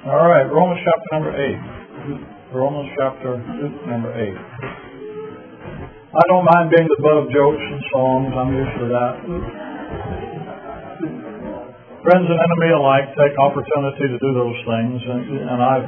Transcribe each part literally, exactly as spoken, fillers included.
All right, Romans chapter number eight. Romans chapter number eight. I don't mind being the butt of jokes and songs. I'm used to that. Friends and enemy alike take opportunity to do those things, and, and I,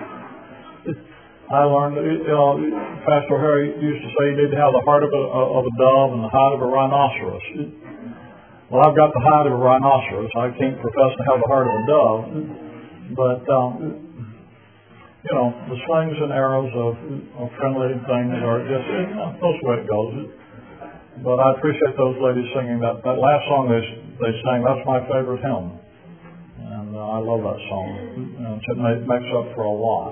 I learned. You know, Pastor Harry used to say you need to have the heart of a, of a dove and the hide of a rhinoceros. Well, I've got the hide of a rhinoceros. I can't profess to have the heart of a dove, but um, you know, the slings and arrows of, of friendly things are just, you know, that's the way it goes. But I appreciate those ladies singing that. That last song they they sang, that's my favorite hymn. And uh, I love that song. And it make, makes up for a lot.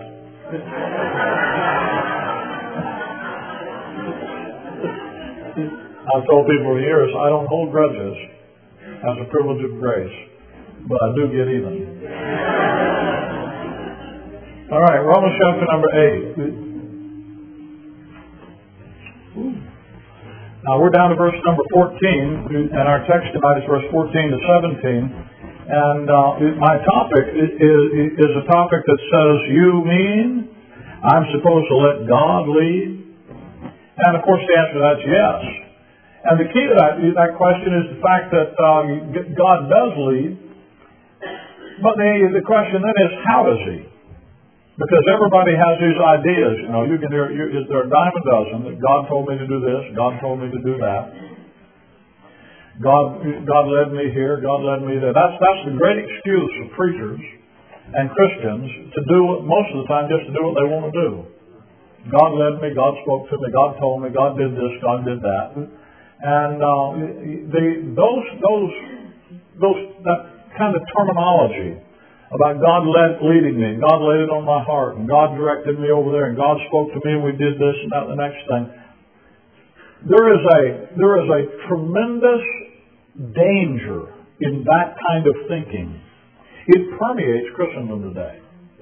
I've told people for years, I don't hold grudges as a privilege of grace, but I do get even. All right, Romans chapter number eight. Now we're down to verse number fourteen, and our text tonight is verse fourteen to seventeen. And uh, my topic is, is a topic that says, you mean I'm supposed to let God lead? And of course the answer to that is yes. And the key to that, that question is the fact that uh, God does lead. But the, the question then is, how does He? Because everybody has these ideas. You know, you can hear, you, there are a dime a dozen that God told me to do this, God told me to do that. God, God led me here, God led me there. That's, that's the great excuse of preachers and Christians to do, most of the time, just to do what they want to do. God led me, God spoke to me, God told me, God did this, God did that. And uh, the, those, those, those, that kind of terminology about God led, leading me, God laid it on my heart, and God directed me over there, and God spoke to me, and we did this and that and the next thing. There is a there is a tremendous danger in that kind of thinking. It permeates Christendom today.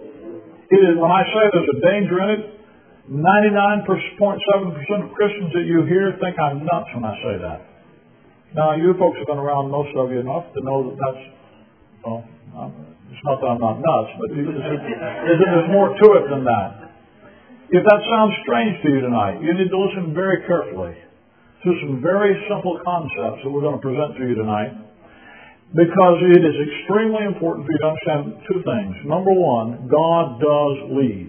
It is, when I say there's a danger in it, ninety-nine point seven percent of Christians that you hear think I'm nuts when I say that. Now, you folks have been around, most of you, enough to know that that's, well, I'm, it's not that I'm not nuts, but there's more to it than that. If that sounds strange to you tonight, you need to listen very carefully to some very simple concepts that we're going to present to you tonight, because it is extremely important for you to understand two things. Number one, God does lead.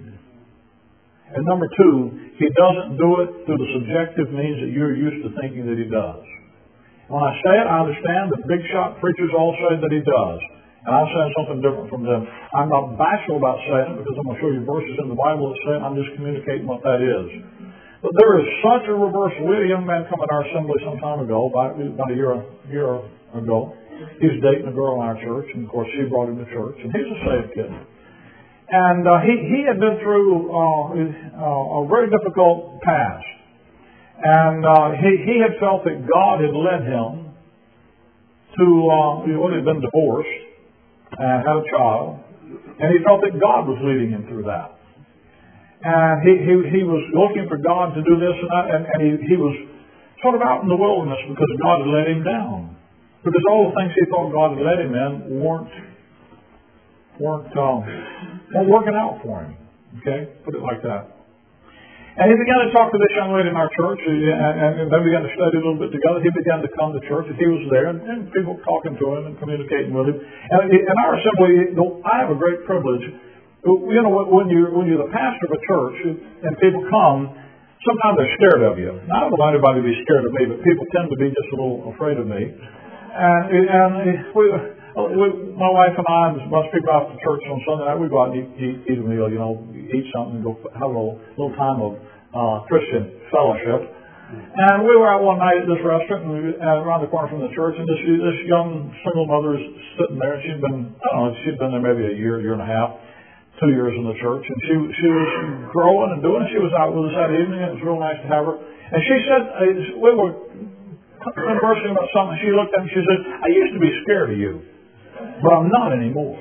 And number two, He doesn't do it through the subjective means that you're used to thinking that He does. When I say it, I understand that big shot preachers all say that He does. And I'm saying something different from them. I'm not bashful about saying it, because I'm going to show you verses in the Bible that say it. I'm just communicating what that is. But there is such a reversal. We had a young man come in our assembly some time ago, about, about a year, year ago. He was dating a girl in our church, and of course she brought him to church. And he's a saved kid. And uh, he, he had been through uh, a very difficult past. And uh, he, he had felt that God had led him to, uh, well, he had been divorced and had a child, and he felt that God was leading him through that. And he, he, he was looking for God to do this and that, and, and he, he was sort of out in the wilderness because God had let him down. Because all the things he thought God had led him in weren't, weren't, um, weren't working out for him. Okay? Put it like that. And he began to talk to this young lady in our church, and, and, and they began to study a little bit together. He began to come to church, and he was there, and, and people talking to him and communicating with him. And in our assembly, I have a great privilege. You know, when you're, when you're the pastor of a church, and people come, sometimes they're scared of you. Now, I don't want anybody to be scared of me, but people tend to be just a little afraid of me. And, and we, we, my wife and I, and a bunch of people out to church on Sunday night, we go out and eat, eat, eat a meal, you know, eat something, and go have a little, little time of uh, Christian fellowship. And we were out one night at this restaurant, and we, uh, around the corner from the church, and this, this young single mother is sitting there. She'd been, I don't know, she'd been there maybe a year, year and a half. Two years in the church, and she she was growing and doing it. She was out with us that evening, and it was real nice to have her. And she said, we were conversing about something. She looked at me and she said, I used to be scared of you, but I'm not anymore.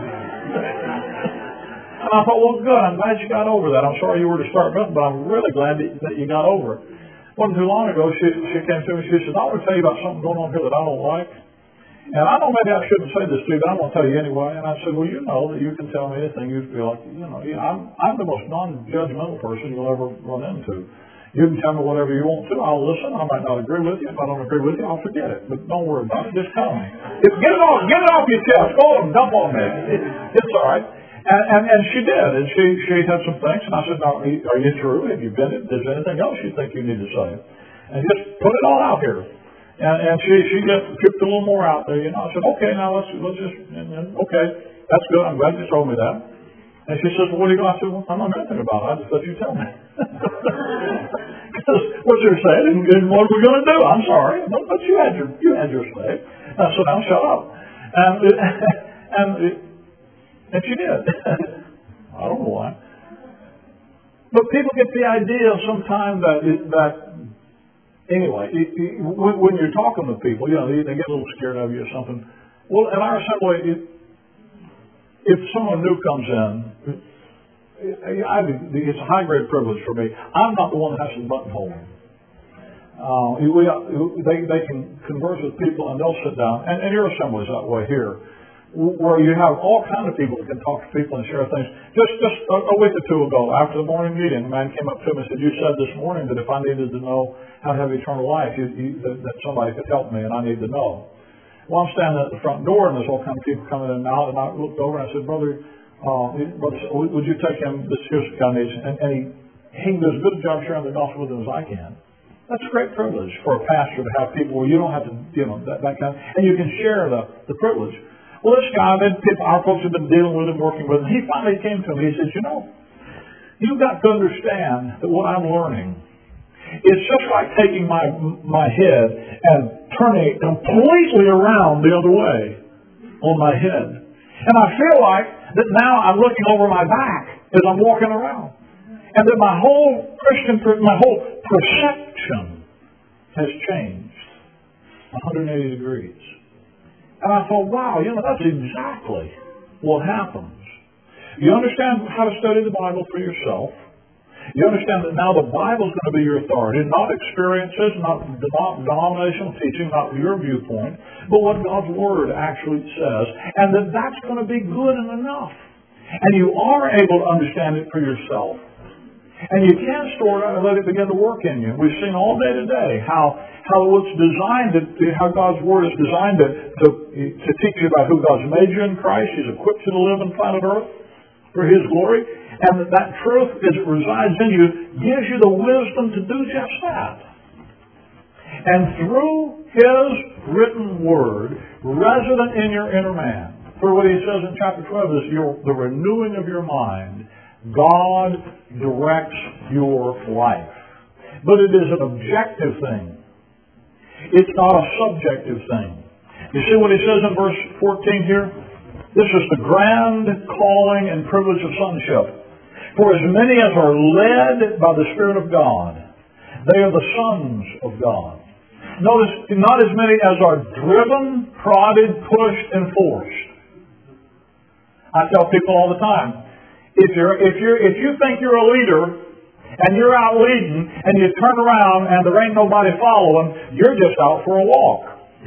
And I thought, well, good. I'm glad you got over that. I'm sorry you were to start with, but I'm really glad that you got over it. Wasn't too long ago, she she came to me and she said, I want to tell you about something going on here that I don't like. And I know maybe I shouldn't say this to you, but I'm going to tell you anyway. And I said, well, you know that you can tell me anything you feel like, you know, you know I'm, I'm the most non-judgmental person you'll ever run into. You can tell me whatever you want to. I'll listen. I might not agree with you. If I don't agree with you, I'll forget it. But don't worry about it. Just tell me. If, get it off. Get it off your chest. Go and dump on me. It, it's all right. And, and, and she did. And she, she had some things. And I said, now, are you through? Have you been? Is there anything else you think you need to say? And just put it all out here. And, and she she just tripped a little more out there, you know. I said, okay, now let's let's just and, and, okay, that's good. I'm glad you told me that. And she says, well, what are you going to? I said, well, I'm not nothing about it. I just let you tell me. Because what you're saying, and, and what are we going to do? I'm sorry, but, but you had your you had your say. Uh, so now shut up. And and and she did. I don't know why. But people get the idea sometimes that that. Anyway, it, it, when, when you're talking to people, you know, they, they get a little scared of you or something. Well, in our assembly, it, if someone new comes in, it, I, it's a high-grade privilege for me. I'm not the one that has to buttonhole them. Uh, we, they, they can converse with people, and they'll sit down. And, and your assembly is that way here, where you have all kinds of people that can talk to people and share things. Just just a, a week or two ago, after the morning meeting, a man came up to me and said, you said this morning that if I needed to know how to have eternal life, you, you, that, that somebody could help me, and I need to know. Well, I'm standing at the front door, and there's all kinds of people coming in and out, and I looked over and I said, brother, uh, brother would you take him, this here's the guy needs, and, and he, he does as good a job sharing the gospel with him as I can. That's a great privilege for a pastor to have people where you don't have to, you know, that, that kind of, and you can share the, the privilege. Well, this guy, that people, our folks have been dealing with him, working with him, he finally came to me. He says, you know, you've got to understand that what I'm learning, it's just like taking my my head and turning it completely around the other way on my head. And I feel like that now I'm looking over my back as I'm walking around. And that my whole Christian, my whole perception has changed one hundred eighty degrees. And I thought, wow, you know, that's exactly what happens. You understand how to study the Bible for yourself. You understand that now the Bible is going to be your authority, not experiences, not denominational teaching, not your viewpoint, but what God's Word actually says. And that that's going to be good and enough. And you are able to understand it for yourself. And you can store it and let it begin to work in you. We've seen all day today how how it's designed, to, how God's Word is designed to, to, to teach you about who God's made you in Christ. He's equipped you to live on planet Earth for His glory. And that, that truth, as it resides in you, gives you the wisdom to do just that. And through His written Word, resident in your inner man, for what He says in chapter twelve is your, the renewing of your mind, God directs your life. But it is an objective thing. It's not a subjective thing. You see what he says in verse fourteen here? This is the grand calling and privilege of sonship. For as many as are led by the Spirit of God, they are the sons of God. Notice, not as many as are driven, prodded, pushed, and forced. I tell people all the time, If you're, if you're, if you think you're a leader and you're out leading and you turn around and there ain't nobody following, you're just out for a walk.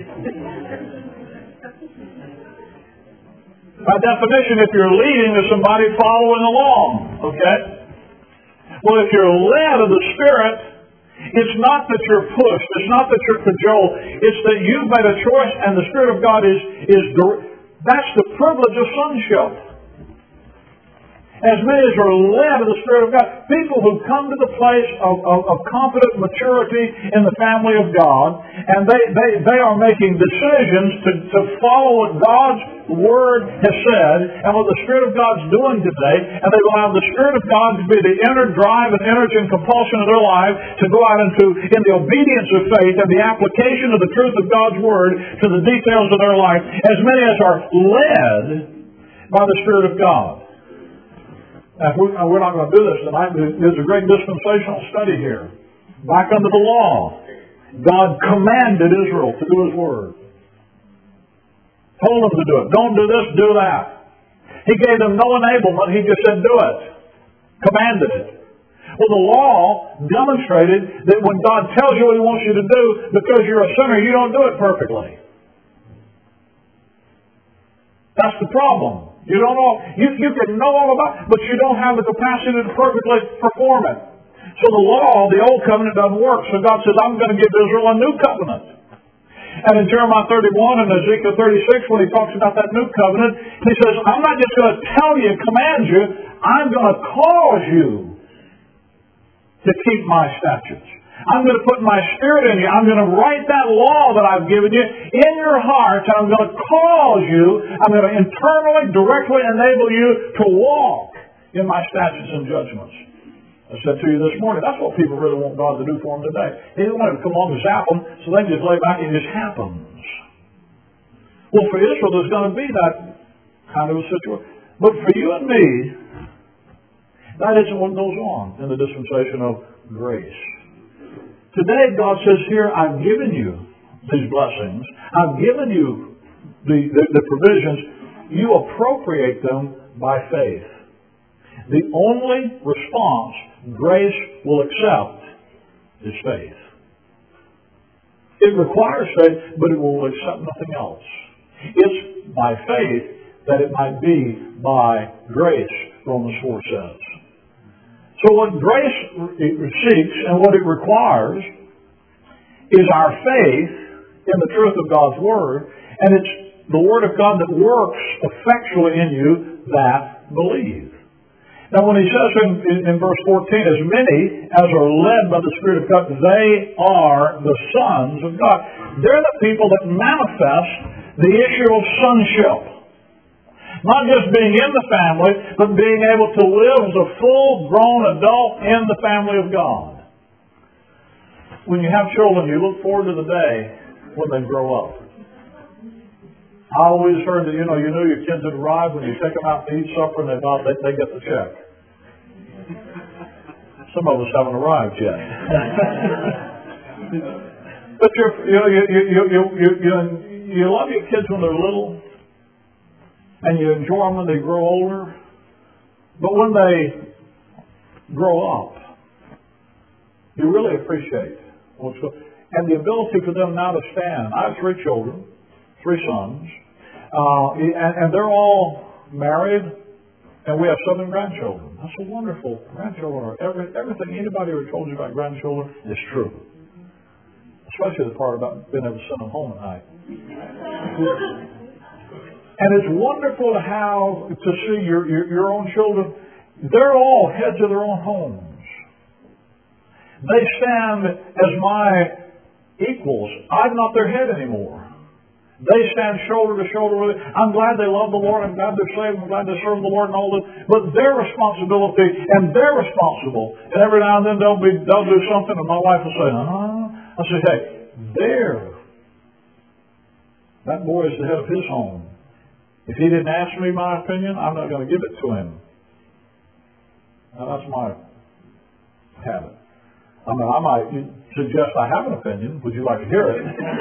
By definition, if you're leading, there's somebody following along. Okay? Well, if you're led of the Spirit, it's not that you're pushed. It's not that you're cajoled. It's that you've made a choice, and the Spirit of God is is that's the privilege of sonship. As many as are led of the Spirit of God, people who come to the place of, of, of confident maturity in the family of God, and they, they, they are making decisions to, to follow what God's Word has said and what the Spirit of God's doing today, and they allow the Spirit of God to be the inner drive and energy and compulsion of their life to go out into in the obedience of faith and the application of the truth of God's Word to the details of their life, as many as are led by the Spirit of God. Now, if we, we're not going to do this tonight, there's a great dispensational study here. Back under the law, God commanded Israel to do His Word. Told them to do it. Don't do this, do that. He gave them no enablement. He just said, do it. Commanded it. Well, the law demonstrated that when God tells you what He wants you to do, because you're a sinner, you don't do it perfectly. That's the problem. You don't know, you, you can know all about it, but you don't have the capacity to perfectly perform it. So the law, the old covenant doesn't work. So God says, I'm going to give Israel a new covenant. And in Jeremiah thirty-one and Ezekiel thirty-six, when he talks about that new covenant, he says, I'm not just going to tell you, command you, I'm going to cause you to keep my statutes. I'm going to put my Spirit in you. I'm going to write that law that I've given you in your heart, and I'm going to cause you, I'm going to internally, directly enable you to walk in my statutes and judgments. I said to you this morning, that's what people really want God to do for them today. They don't want him to come along and zap them, so they can just lay back and it just happens. Well, for Israel, there's going to be that kind of a situation. But for you and me, that isn't what goes on in the dispensation of grace. Today, God says here, I've given you these blessings. I've given you the, the, the provisions. You appropriate them by faith. The only response grace will accept is faith. It requires faith, but it will accept nothing else. It's by faith that it might be by grace, Romans four says. So what grace seeks and what it requires is our faith in the truth of God's Word, and it's the Word of God that works effectually in you that believe. Now when he says in, in, in verse fourteen, as many as are led by the Spirit of God, they are the sons of God. They're the people that manifest the issue of sonship. Not just being in the family, but being able to live as a full-grown adult in the family of God. When you have children, you look forward to the day when they grow up. I always heard that, you know, you knew your kids had arrived when you take them out to eat supper and they thought they, they get the check. Some of us haven't arrived yet. But you're, you know, you, you, you, you, you, you, you love your kids when they're little. And you enjoy them when they grow older. But when they grow up, you really appreciate what's going on. And the ability for them now to stand. I have three children, three sons, uh, and, and they're all married, and we have seven grandchildren. That's so wonderful. Grandchildren are every, everything anybody ever told you about grandchildren is true. Especially the part about being able to send them home at night. And it's wonderful to have, to see your, your, your own children. They're all heads of their own homes. They stand as my equals. I'm not their head anymore. They stand shoulder to shoulder with it. I'm glad they love the Lord. I'm glad they're saved. I'm glad they serve the Lord and all this. But their responsibility, and they're responsible. And every now and then they'll be they'll do something, and my wife will say, "Uh-huh." I say, "Hey, there. That boy is the head of his home. If he didn't ask me my opinion, I'm not going to give it to him." Now, that's my habit. I mean, I might suggest I have an opinion. Would you like to hear it?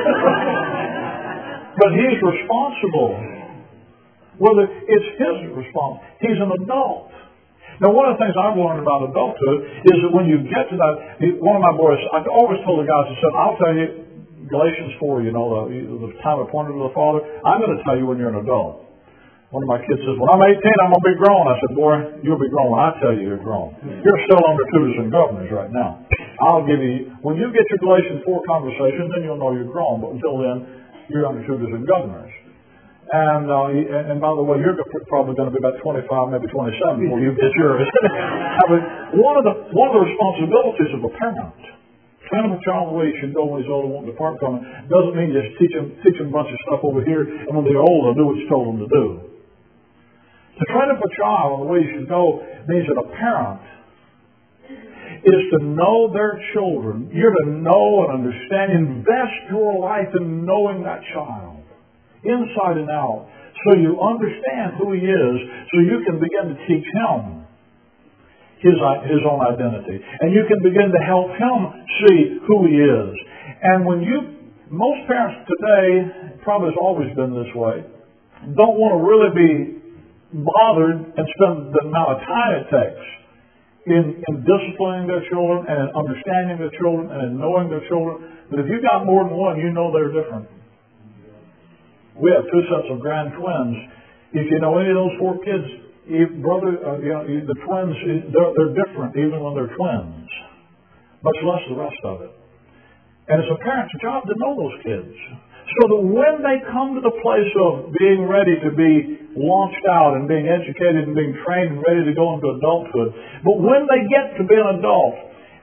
But he's responsible. Whether it's his response. He's an adult. Now, one of the things I've learned about adulthood is that when you get to that, one of my boys, I always told the guys, I said, I'll tell you, Galatians four, you know, the, the time appointed to the Father, I'm going to tell you when you're an adult. One of my kids says, when I'm eighteen, I'm going to be grown. I said, boy, you'll be grown when I tell you you're grown. You're still under tutors and governors right now. I'll give you, when you get your Galatians four conversation, then you'll know you're grown. But until then, you're under tutors and governors. And, uh, and, and by the way, you're probably going to be about twenty-five, maybe twenty-seven before you get yours. I mean, one of the, one of the responsibilities of a parent, train up a child the way he should go when he's old and won't depart from it, doesn't mean just teach him, teach him a bunch of stuff over here, and when they're old, they'll do what you told them to do. To train up a child the way you should go means that a parent is to know their children. You're to know and understand, invest your life in knowing that child, inside and out, so you understand who he is, so you can begin to teach him his, his own identity. And you can begin to help him see who he is. And when you, most parents today, probably has always been this way, don't want to really be bothered and spend the amount of time it takes in, in disciplining their children and in understanding their children and in knowing their children. But if you've got more than one, you know they're different. We have two sets of grand twins, If you know any of those four kids, if brother, uh, you know, the twins, they're, they're different even when they're twins, much less the rest of it. And it's a parent's job to know those kids, so that when they come to the place of being ready to be launched out and being educated and being trained and ready to go into adulthood, but when they get to be an adult,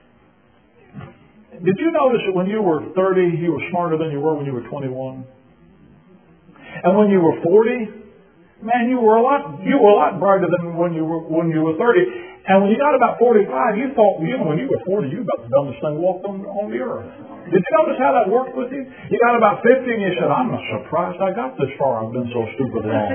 did you notice that when you were thirty, you were smarter than you were when you were twenty-one? And when you were forty, man, you were a lot you were a lot brighter than when you were when you were thirty. And when you got about forty-five, you thought, you know, when you were forty, you were about the dumbest thing walked on, on the earth. Did you notice how that worked with you? You got about fifty and you said, I'm not surprised I got this far. I've been so stupid long.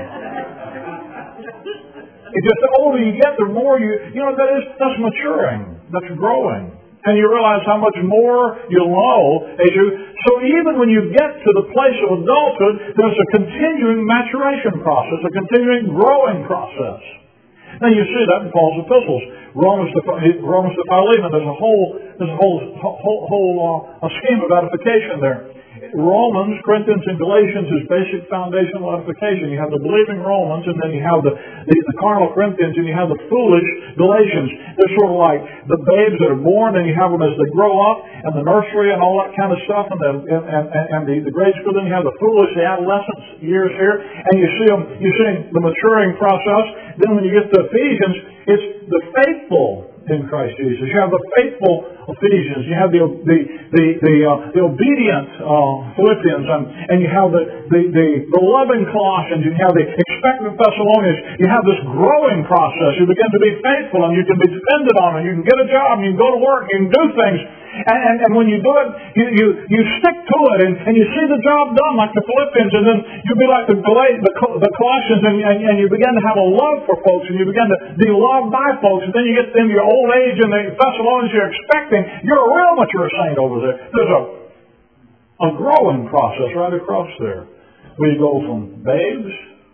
It just, the older you get, the more you, you know, that is, that's maturing. That's growing. And you realize how much more you'll know as you, so even when you get to the place of adulthood, there's a continuing maturation process, a continuing growing process. Now you see that in Paul's epistles. Romans to, Romans to Philemon, there's a whole, there's a whole, whole, whole uh, a scheme of edification there. Romans, Corinthians, and Galatians is basic foundational edification. You have the believing Romans, and then you have the, the, the carnal Corinthians, and you have the foolish Galatians. They're sort of like the babes that are born, and you have them as they grow up, and the nursery and all that kind of stuff, and the, and, and, and the, the grade school. Then you have the foolish, the adolescence years here, and you see them, you see the maturing process. Then when you get to Ephesians, it's the faithful in Christ Jesus. You have the faithful Ephesians. You have the the the the, uh, the obedient uh, Philippians, and, and you have the, the, the, the loving Colossians. You have the expectant Thessalonians. You have this growing process. You begin to be faithful, and you can be depended on, and you can get a job, and you can go to work, you can do things. And, and, and when you do it, you, you, you stick to it, and, and you see the job done like the Philippians, and then you'll be like the, the, the Colossians, and, and, and you begin to have a love for folks, and you begin to be loved by folks, and then you get into your old age, and the Thessalonians you're expecting, you're a real mature saint over there. There's a, a growing process right across there, where you go from babes,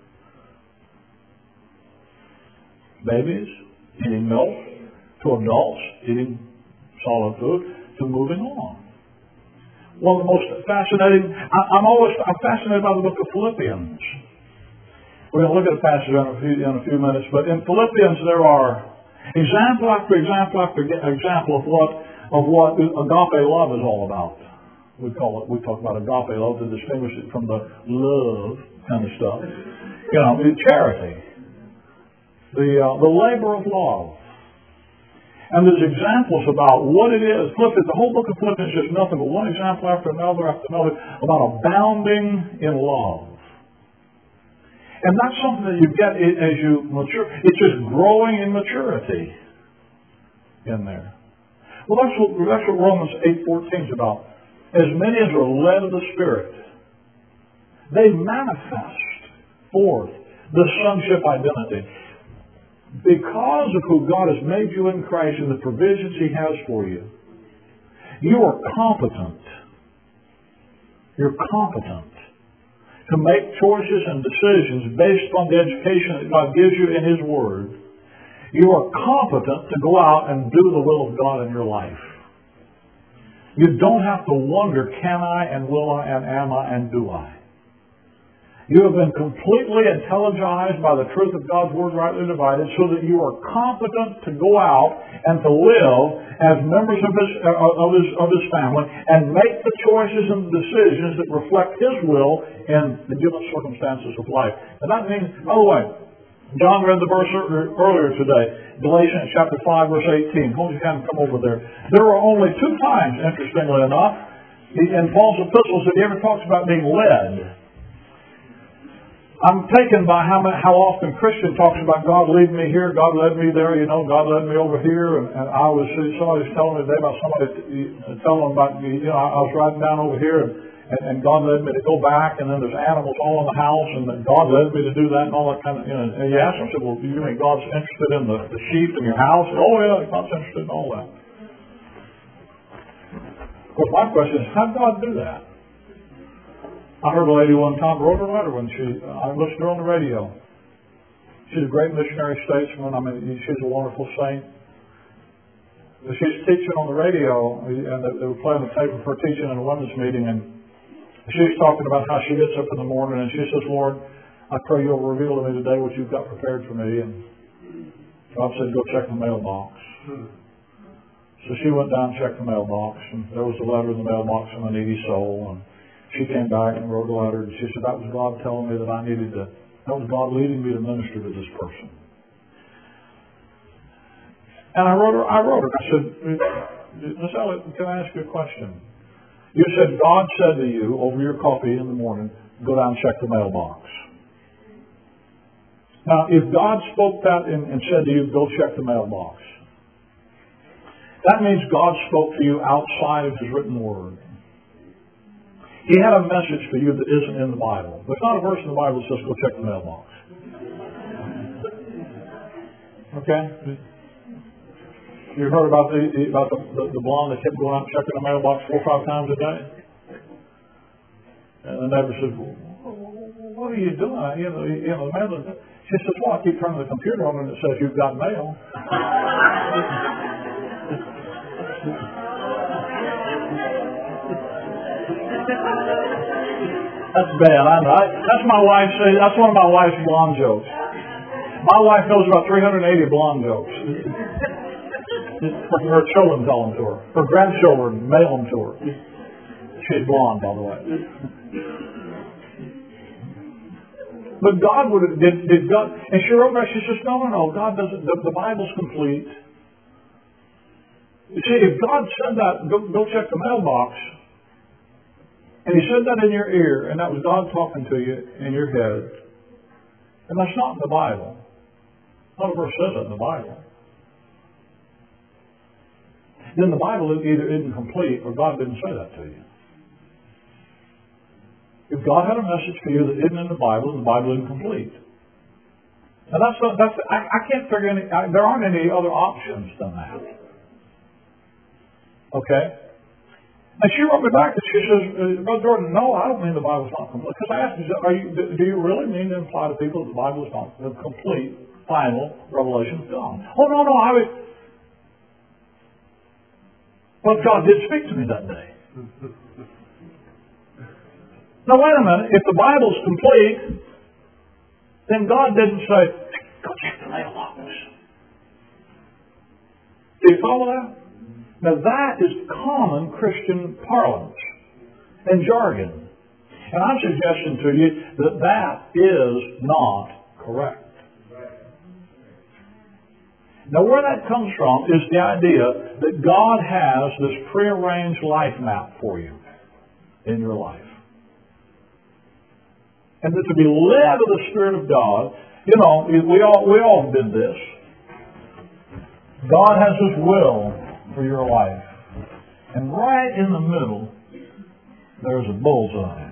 babies, eating milk, to adults, eating solid food, to moving on. One of the most fascinating, I, I'm always I'm fascinated by the book of Philippians. We're going to look at a passage in a few, in a few minutes, but in Philippians there are example after example after example of what of what agape love is all about. We call it we talk about agape love to distinguish it from the love kind of stuff. You know, the charity, the uh, the labor of love. And there's examples about what it is. Philippians, the whole book of Philippians is just nothing but one example after another after another about abounding in love. And that's something that you get as you mature. It's just growing in maturity in there. Well, that's what, that's what Romans eight fourteen is about. As many as are led of the Spirit, they manifest forth the sonship identity. Because of who God has made you in Christ and the provisions He has for you, you are competent. You're competent to make choices and decisions based on the education that God gives you in His Word. You are competent to go out and do the will of God in your life. You don't have to wonder, can I and will I and am I and do I? You have been completely intelligized by the truth of God's Word rightly divided so that you are competent to go out and to live as members of His, uh, of his, of his family and make the choices and the decisions that reflect His will in the given circumstances of life. And that means, by the way, John read the verse earlier today, Galatians chapter five, verse eighteen. Hold your hand and come over there. There are only two times, interestingly enough, in Paul's epistles that he ever talks about being led. I'm taken by how how often Christian talks about God leading me here, God led me there, you know, God led me over here, and, and I was somebody was telling me today about somebody telling them about you know I was riding down over here and, and, and God led me to go back, and then there's animals all in the house, and then God led me to do that and all that kind of you know. And you ask them, I said, well, do you mean God's interested in the, the sheep in your house? And, oh yeah, God's interested in all that. Of course, my question is, how did God do that? I heard a lady one time wrote a letter when she, uh, I listened to her on the radio. She's a great missionary statesman. I mean, she's a wonderful saint. She's teaching on the radio, and they were playing the tape of her teaching in a women's meeting, and she's talking about how she gets up in the morning, and she says, Lord, I pray you'll reveal to me today what you've got prepared for me. And God said, go check the mailbox. So she went down and checked the mailbox, and there was a letter in the mailbox from a needy soul. And she came back and wrote a letter, and she said, that was God telling me that I needed to, that was God leading me to minister to this person. And I wrote her, I wrote her, I said, Miss Elliott, can I ask you a question? You said God said to you over your coffee in the morning, go down and check the mailbox. Now, if God spoke that and, and said to you, go check the mailbox, that means God spoke to you outside of His written word. He had a message for you that isn't in the Bible. There's not a verse in the Bible that says, go check the mailbox. Okay? You heard about the about the, the, the blonde that kept going out and checking the mailbox four or five times a day? And the neighbor said, what are you doing? You know, you know the mail. She says, well, I keep turning the computer on and it says you've got mail. That's bad. I know. I, that's my wife's. That's one of my wife's blonde jokes. My wife knows about three hundred eighty blonde jokes. Her children tell them to her. Her grandchildren mail them to her. She's blonde, by the way. But God would have did, did God, and she wrote back. She says, "No, no, no. God doesn't. The, the Bible's complete. You see, if God said that, go, go check the mailbox." And He said that in your ear, and that was God talking to you in your head. And that's not in the Bible. Not a verse says it in the Bible. Then the Bible either isn't complete or God didn't say that to you. If God had a message for you that isn't in the Bible, then the Bible isn't complete. Now that's that's I, I can't figure any. I, there aren't any other options than that. Okay. And she wrote me back and she says, Brother Jordan, no, I don't mean the Bible's not complete. Because I asked her, are you, do you really mean to imply to people that the Bible is not the complete, final revelation of God? Oh, no, no, I was... But God did speak to me that day. Now, wait a minute. If the Bible's complete, then God didn't say, go check the mailbox. Do you follow that? Now that is common Christian parlance and jargon. And I'm suggesting to you that that is not correct. Now where that comes from is the idea that God has this prearranged life map for you in your life. And that to be led of the Spirit of God, you know, we all, we all did this. God has His will for your life. And right in the middle, there's a bullseye.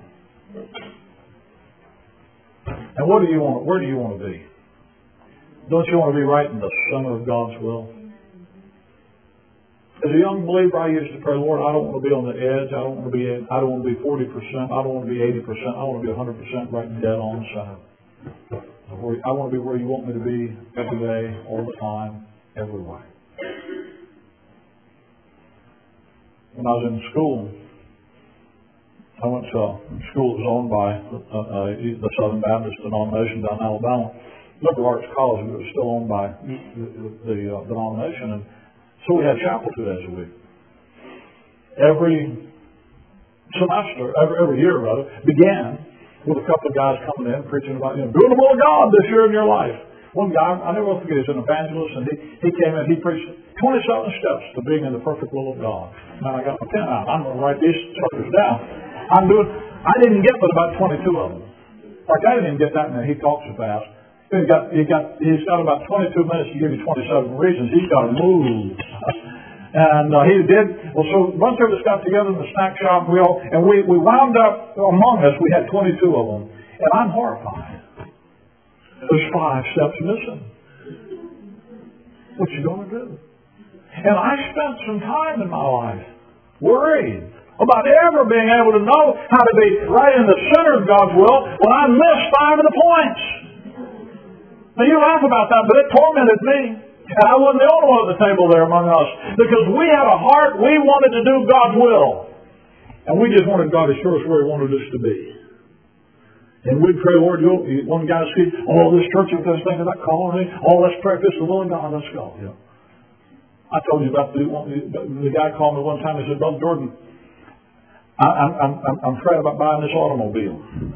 And what do you want? Where do you want to be? Don't you want to be right in the center of God's will? As a young believer, I used to pray, Lord, I don't want to be on the edge. I don't want to be. I don't want to be forty percent. I don't want to be eighty percent. I want to be one hundred percent right dead on the center. I want to be where you want me to be every day, all the time, every way. When I was in school, I went to a school that was owned by uh, uh, the Southern Baptist denomination down in Alabama. Liberal Arts College, but it was still owned by the, the uh, denomination. And so we had chapel two days a week. Every semester, every, every year rather, began with a couple of guys coming in preaching about, you know, doing the will of God this year in your life. One guy, I never will forget, he was an evangelist, and he, he came in, he preached twenty-seven steps to being in the perfect will of God. Now I got my pen out. I'm going to write these chapters down. I'm doing, I didn't get but about twenty-two of them. Like I didn't even get that, and he talks so fast. He got, he got, he's got about twenty-two minutes to give you twenty-seven reasons. He's got to move. And uh, he did. Well, so a bunch of us got together in the snack shop, we all, and we, we wound up, among us, we had twenty-two of them. And I'm horrified. There's five steps missing. What you going to do? And I spent some time in my life worried about ever being able to know how to be right in the center of God's will when I missed five of the points. Now you laugh about that, but it tormented me. And I wasn't the only one at the table there among us. Because we had a heart, we wanted to do God's will. And we just wanted God to show us where He wanted us to be. And we'd pray, Lord, you'll, one guy said, oh, this church is this thing about calling me. Oh, let's pray for this, the will of God, let's go. Yeah. I told you about the, the guy called me one time and said, Brother Jordan, I, I'm, I'm, I'm afraid about buying this automobile.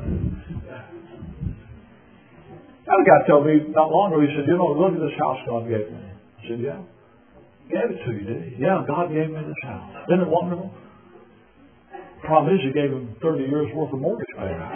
That guy told me not long ago, he said, you know, look at this house God gave me. I said, yeah. Gave it to you, did he? Yeah, God gave me this house. Isn't it wonderful? Problem is, he gave him thirty years worth of mortgage payments.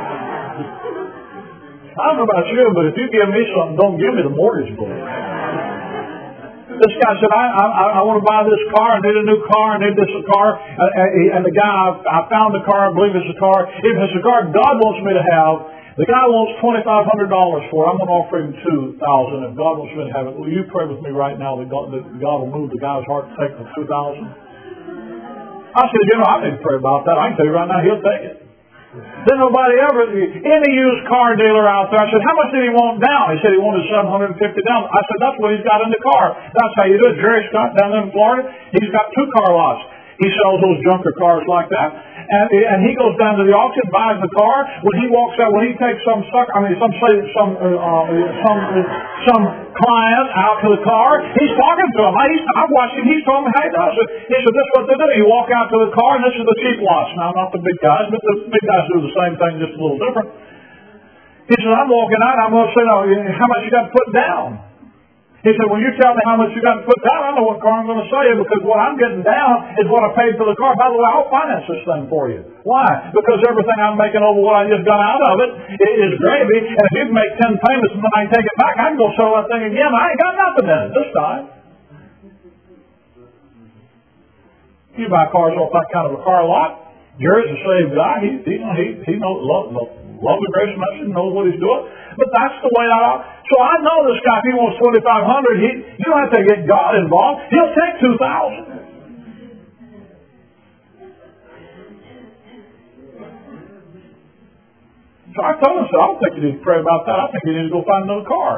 I don't know about you, but if you give me something, don't give me the mortgage book. This guy said, I, I, I want to buy this car. I need a new car. I need this car. And, and the guy, I, I found the car. I believe it's a car. If it's a car God wants me to have, the guy wants twenty-five hundred dollars for it. I'm going to offer him two thousand dollars if God wants me to have it. Will you pray with me right now that God, that God will move the guy's heart to take the two thousand dollars? I said, you know, I need to pray about that. I can tell you right now, he'll take it. Then nobody ever, any used car dealer out there, I said, how much did he want down? He said he wanted seven hundred fifty dollars down. I said, that's what he's got in the car. That's how you do it. Jerry Scott down there in Florida, he's got two car lots. He sells those junker cars like that. And, and he goes down to the auction, buys the car. When he walks out, when he takes some sucker, I mean, some some uh, some some client out to the car, he's talking to him. I, he's, I've watched him. He's telling me how he does it. He said, this is what they do. You walk out to the car, and this is the cheap lots. Now, not the big guys, but the big guys do the same thing, just a little different. He said, I'm walking out, I'm going to say, no, how much you got to put down? He said, well, you tell me how much you got to put down. I know what car I'm going to sell you because what I'm getting down is what I paid for the car. By the way, I'll finance this thing for you. Why? Because everything I'm making over what I just got out of it is gravy. And if you can make ten payments and then I can take it back, I can go sell that thing again. I ain't got nothing in it this time. You buy cars off that kind of a car lot. Jerry's a saved guy. He, he, he, he knows, love, love, love the grace message, knows what he's doing. But that's the way I... So I know this guy, if he wants twenty-five hundred dollars, he, you don't have to get God involved. He'll take two thousand dollars. So I told him, so I don't think you need to pray about that. I think you need to go find another car.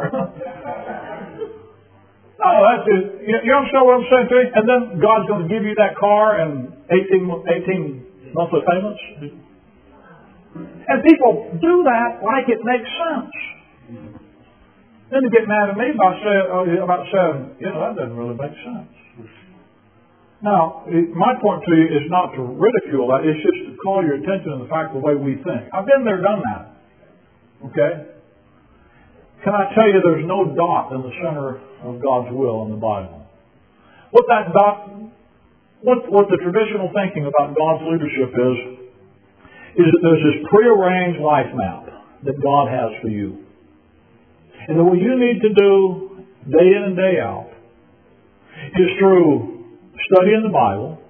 No, that's it. You, you understand what I'm saying to you? And then God's going to give you that car and eighteen, eighteen monthly payments. And people do that like it makes sense. Then they get mad at me about saying, about saying, you know, that doesn't really make sense. Now, my point to you is not to ridicule that. It's just to call your attention to the fact of the way we think. I've been there, done that. Okay? Can I tell you there's no dot in the center of God's will in the Bible? What that dot, what, what the traditional thinking about God's leadership is, is that there's this prearranged life map that God has for you. And that what you need to do day in and day out is through studying the Bible,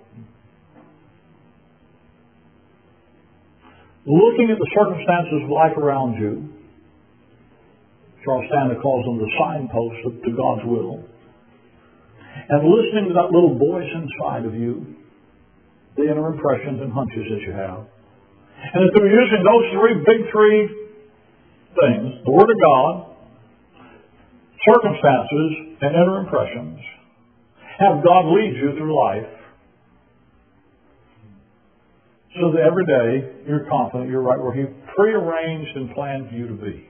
looking at the circumstances of life around you. Charles Stanley calls them the signposts to God's will. And listening to that little voice inside of you, the inner impressions and hunches that you have. And if they're using those three, big three things, the Word of God, circumstances, and inner impressions, have God lead you through life so that every day you're confident you're right where He prearranged and planned for you to be.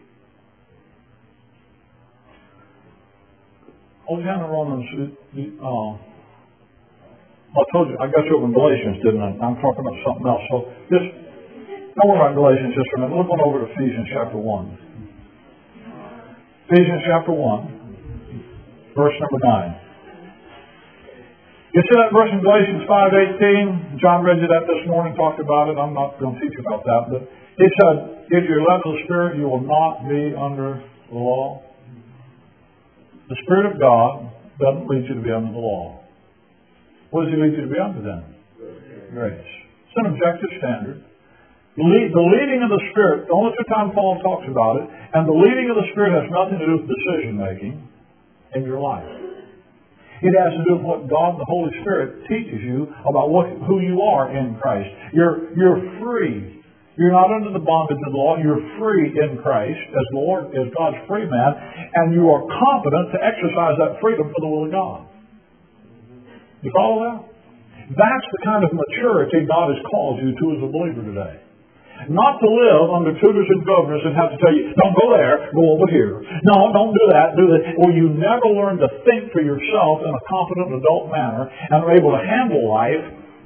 Oh, down in Romans, uh, I told you, I got you over in Galatians, didn't I? I'm talking about something else. So just, don't worry about Galatians just for a minute. Look on over to Ephesians chapter one. Ephesians chapter one, verse number nine. You see that verse in Galatians five eighteen? John read you that this morning, talked about it. I'm not going to teach you about that. But he said, if you're led of the Spirit, you will not be under the law. The Spirit of God doesn't lead you to be under the law. What does He lead you to be under then? Grace. It's an objective standard. The leading of the Spirit, the only two times Paul talks about it, and the leading of the Spirit has nothing to do with decision making in your life. It has to do with what God, the Holy Spirit, teaches you about what, who you are in Christ. You're, you're free. You're not under the bondage of the law. You're free in Christ as the Lord, as God's free man, and you are competent to exercise that freedom for the will of God. You follow that? That's the kind of maturity God has called you to as a believer today. Not to live under tutors and governors and have to tell you, don't go there, go over here. No, don't do that, do this. Well, you never learn to think for yourself in a competent adult manner and are able to handle life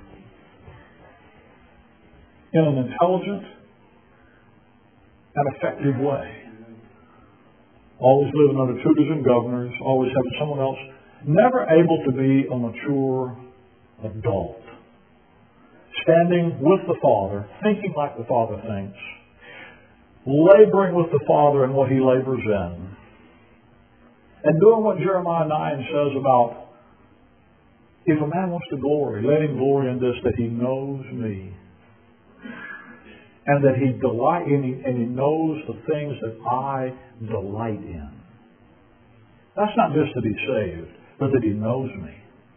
in an intelligent and effective way. Always living under tutors and governors, always having someone else. Never able to be a mature adult. Standing with the Father, thinking like the Father thinks, laboring with the Father in what He labors in, and doing what Jeremiah nine says about, if a man wants to glory, let him glory in this, that he knows me, and that he delight in, he, and he knows the things that I delight in. That's not just that he's saved, but that he knows me.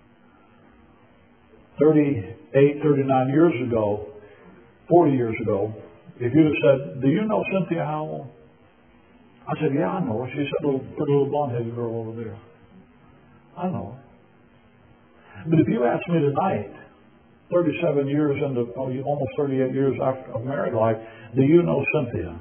thirty-eight, thirty-nine years ago, forty years ago, if you'd have said, do you know Cynthia Howell? I said, yeah, I know her. She said, little, pretty little blonde-headed girl over there. I know her. But if you ask me tonight, thirty-seven years into, oh, almost thirty-eight years after of married life, do you know Cynthia?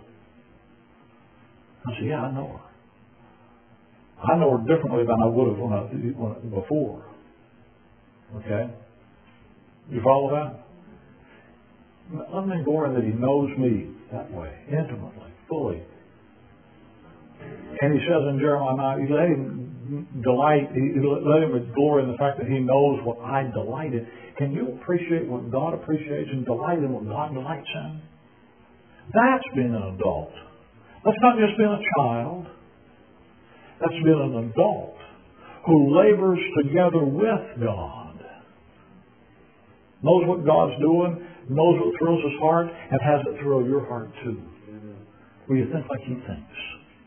I said, yeah, I know her. I know her differently than I would have when I, when, before. Okay? You follow that? Let me glory that he knows me that way, intimately, fully. And he says in Jeremiah nine, let him delight, let him glory in the fact that he knows what I delight in. Can you appreciate what God appreciates and delight in what God delights in? That's being an adult. That's not just being a child. That's being an adult who labors together with God. Knows what God's doing, knows what thrills his heart, and has it thrill your heart too. Where you think like he thinks.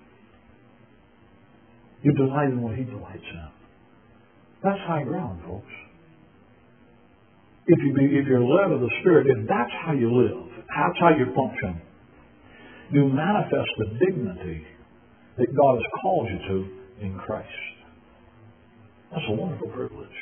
You delight in what he delights in. That's high ground, folks. If, you be, if you're led of the Spirit, if that's how you live, that's how you function, you manifest the dignity that God has called you to in Christ. That's a wonderful privilege.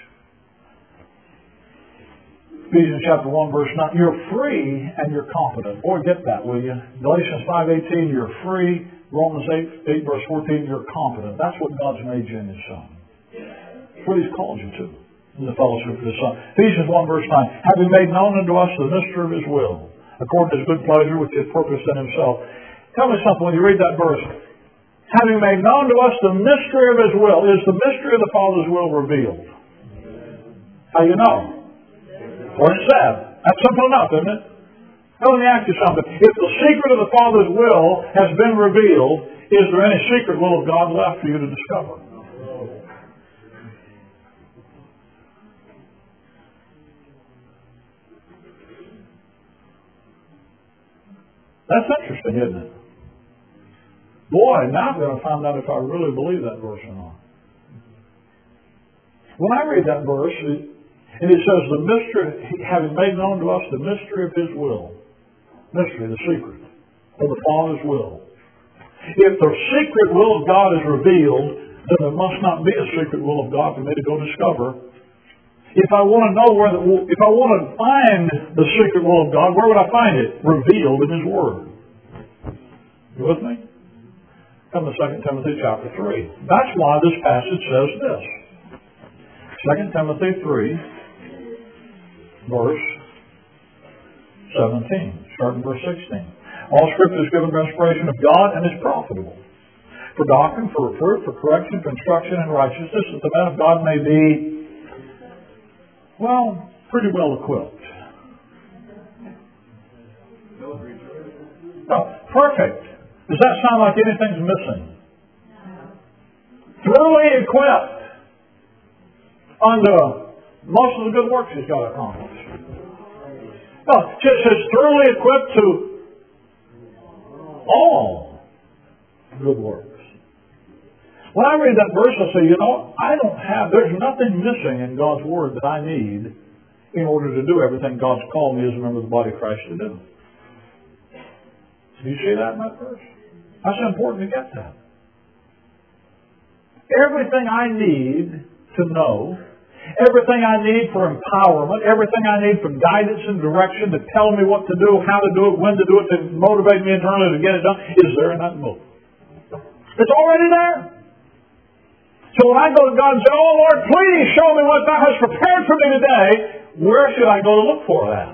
Ephesians chapter one, verse nine, you're free and you're competent. Boy, get that, will you? Galatians five eighteen, you're free. Romans eight, eight verse fourteen, you're competent. That's what God's made you in His Son. That's what He's called you to in the fellowship of His Son. Ephesians one, verse nine, having made known unto us the mystery of His will, according to His good pleasure which He has purposed in Himself. Tell me something when you read that verse. Having made known to us the mystery of His will, is the mystery of the Father's will revealed? How you know? What it said. That's simple enough, isn't it? Now let me ask you something. If the secret of the Father's will has been revealed, is there any secret will of God left for you to discover? That's interesting, isn't it? Boy, now I'm going to find out if I really believe that verse or not. When I read that verse, it, and it says, the mystery, having made known to us the mystery of His will. Mystery, the secret of the Father's will. If the secret will of God is revealed, then there must not be a secret will of God for me to go discover. If I want to know where, the, if I want to find the secret will of God, where would I find it? Revealed in His Word. You with me? Come to Second Timothy chapter three. That's why this passage says this. Second Timothy three, verse seventeen. Start in verse sixteen. All Scripture is given by inspiration of God and is profitable for doctrine, for reproof, for correction, for instruction in righteousness, that the man of God may be, well, pretty well equipped. Oh, perfect. Does that sound like anything's missing? Thoroughly equipped unto most of the good works He's got to accomplish. No, it says thoroughly equipped to all good works. When I read that verse, I say, you know, I don't have, there's nothing missing in God's Word that I need in order to do everything God's called me as a member of the body of Christ to do. Do you see that in that verse? That's important to get that. Everything I need to know, everything I need for empowerment, everything I need for guidance and direction to tell me what to do, how to do it, when to do it, to motivate me internally to get it done, is there in that book. It's already there. So when I go to God and say, oh Lord, please show me what Thou hast prepared for me today, where should I go to look for that?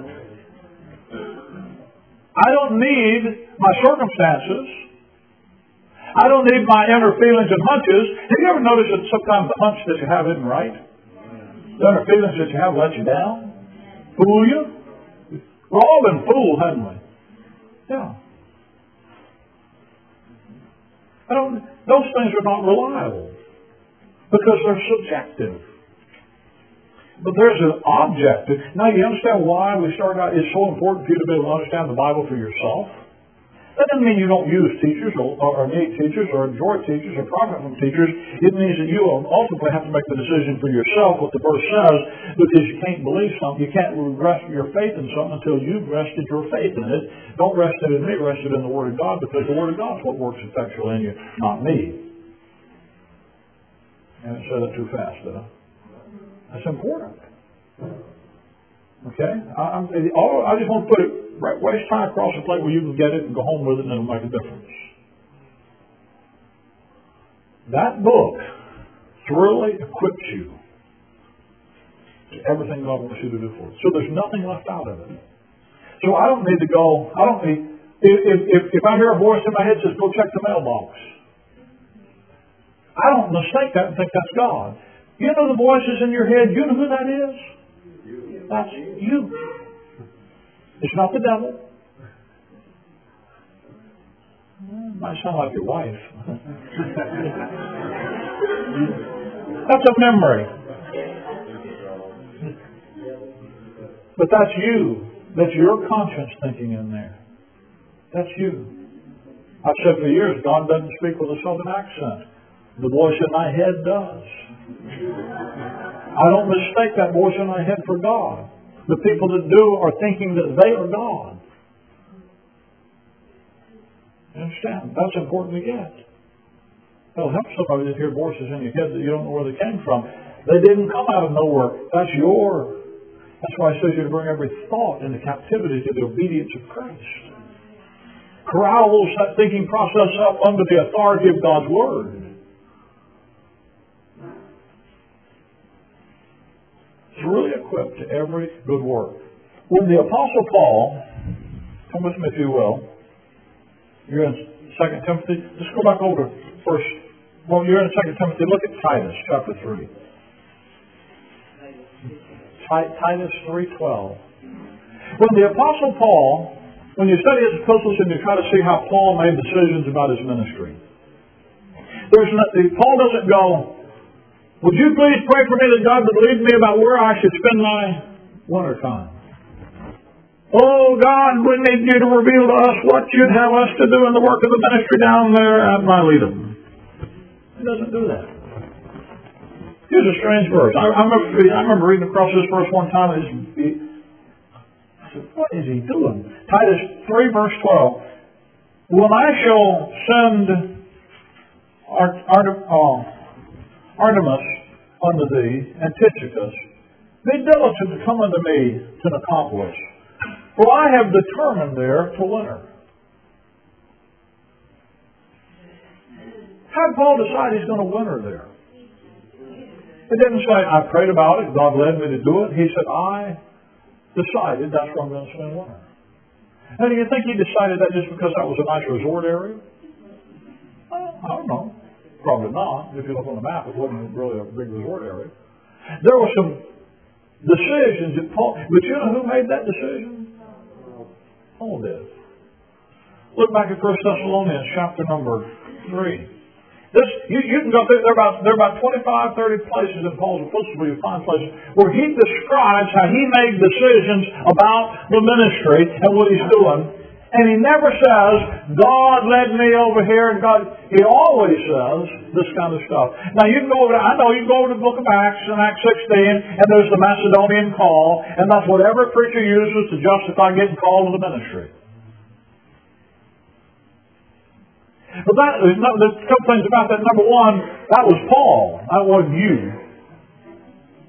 I don't need my circumstances. I don't need my inner feelings and hunches. Have you ever noticed that sometimes the hunch that you have isn't right? The inner feelings that you have let you down? Fool you? We've all been fooled, haven't we? Yeah. I don't, those things are not reliable because they're subjective. But there's an objective. Now, you understand why we started out? It's so important for you to be able to understand the Bible for yourself. That doesn't mean you don't use teachers or, or need teachers or enjoy teachers or profit from teachers. It means that you ultimately have to make the decision for yourself what the verse says, because you can't believe something. You can't rest your faith in something until you've rested your faith in it. Don't rest it in me, rest it in the Word of God, because the Word of God is what works effectually in you, not me. And it said it too fast, did I? That's important. Okay? I, I'm, all, I just want to put it right waist high across the plate where you can get it and go home with it and it'll make a difference. That book thoroughly equips you to everything God wants you to do for it. So there's nothing left out of it. So I don't need to go, I don't need, if, if, if I hear a voice in my head that says, go check the mailbox, I don't mistake that and think that's God. You know the voices in your head, you know who that is? That's you. It's not the devil. Well, might sound like your wife. That's a memory. But that's you. That's your conscience thinking in there. That's you. I've said for years, God doesn't speak with a southern accent. The voice in my head does. I don't mistake that voice in my head for God. The people that do are thinking that they are God. You understand? That's important to get. It'll help somebody to hear voices in your head that you don't know where they came from. They didn't come out of nowhere. That's your. That's why it says you to bring every thought into captivity to the obedience of Christ. Corrals that thinking process up under the authority of God's Word. It's really equipped to every good work. When the Apostle Paul, come with me if you will, you're in Second Timothy, just go back over first. Well, you're in Second Timothy, look at Titus chapter three. Titus three twelve. When the Apostle Paul, when you study his epistles and you try to see how Paul made decisions about his ministry, there's not, Paul doesn't go, would you please pray for me that God would lead me about where I should spend my winter time? Oh God, we need you to reveal to us what you'd have us to do in the work of the ministry down there at Miletum. He doesn't do that. Here's a strange verse. I, I, remember, I remember reading across this verse one time. And he, I said, what is he doing? Titus three verse twelve. When I shall send Art, Art, uh, Artemis unto thee, and Tychicus, be diligent to come unto me to Nicopolis, for I have determined there to winter. How did Paul decide he's going to winter there? He didn't say, I prayed about it, God led me to do it. He said, I decided that's where I'm going to spend winter. Now, do you think he decided that just because that was a nice resort area? Well, I don't know. Probably not. If you look on the map, it wasn't really a big resort area. There were some decisions that Paul, but you know who made that decision? Paul did. Look back at First Thessalonians chapter number three. This, you, you can go through, there are about, there are about twenty-five, thirty places in Paul's epistles where you find places where he describes how he made decisions about the ministry and what he's doing. And he never says, God led me over here and God, he always says this kind of stuff. Now you can go over, I know you can go over to the book of Acts in Acts sixteen and there's the Macedonian call, and that's what every preacher uses to justify getting called to the ministry. But that, there's a couple things about that. Number one, that was Paul. That wasn't you.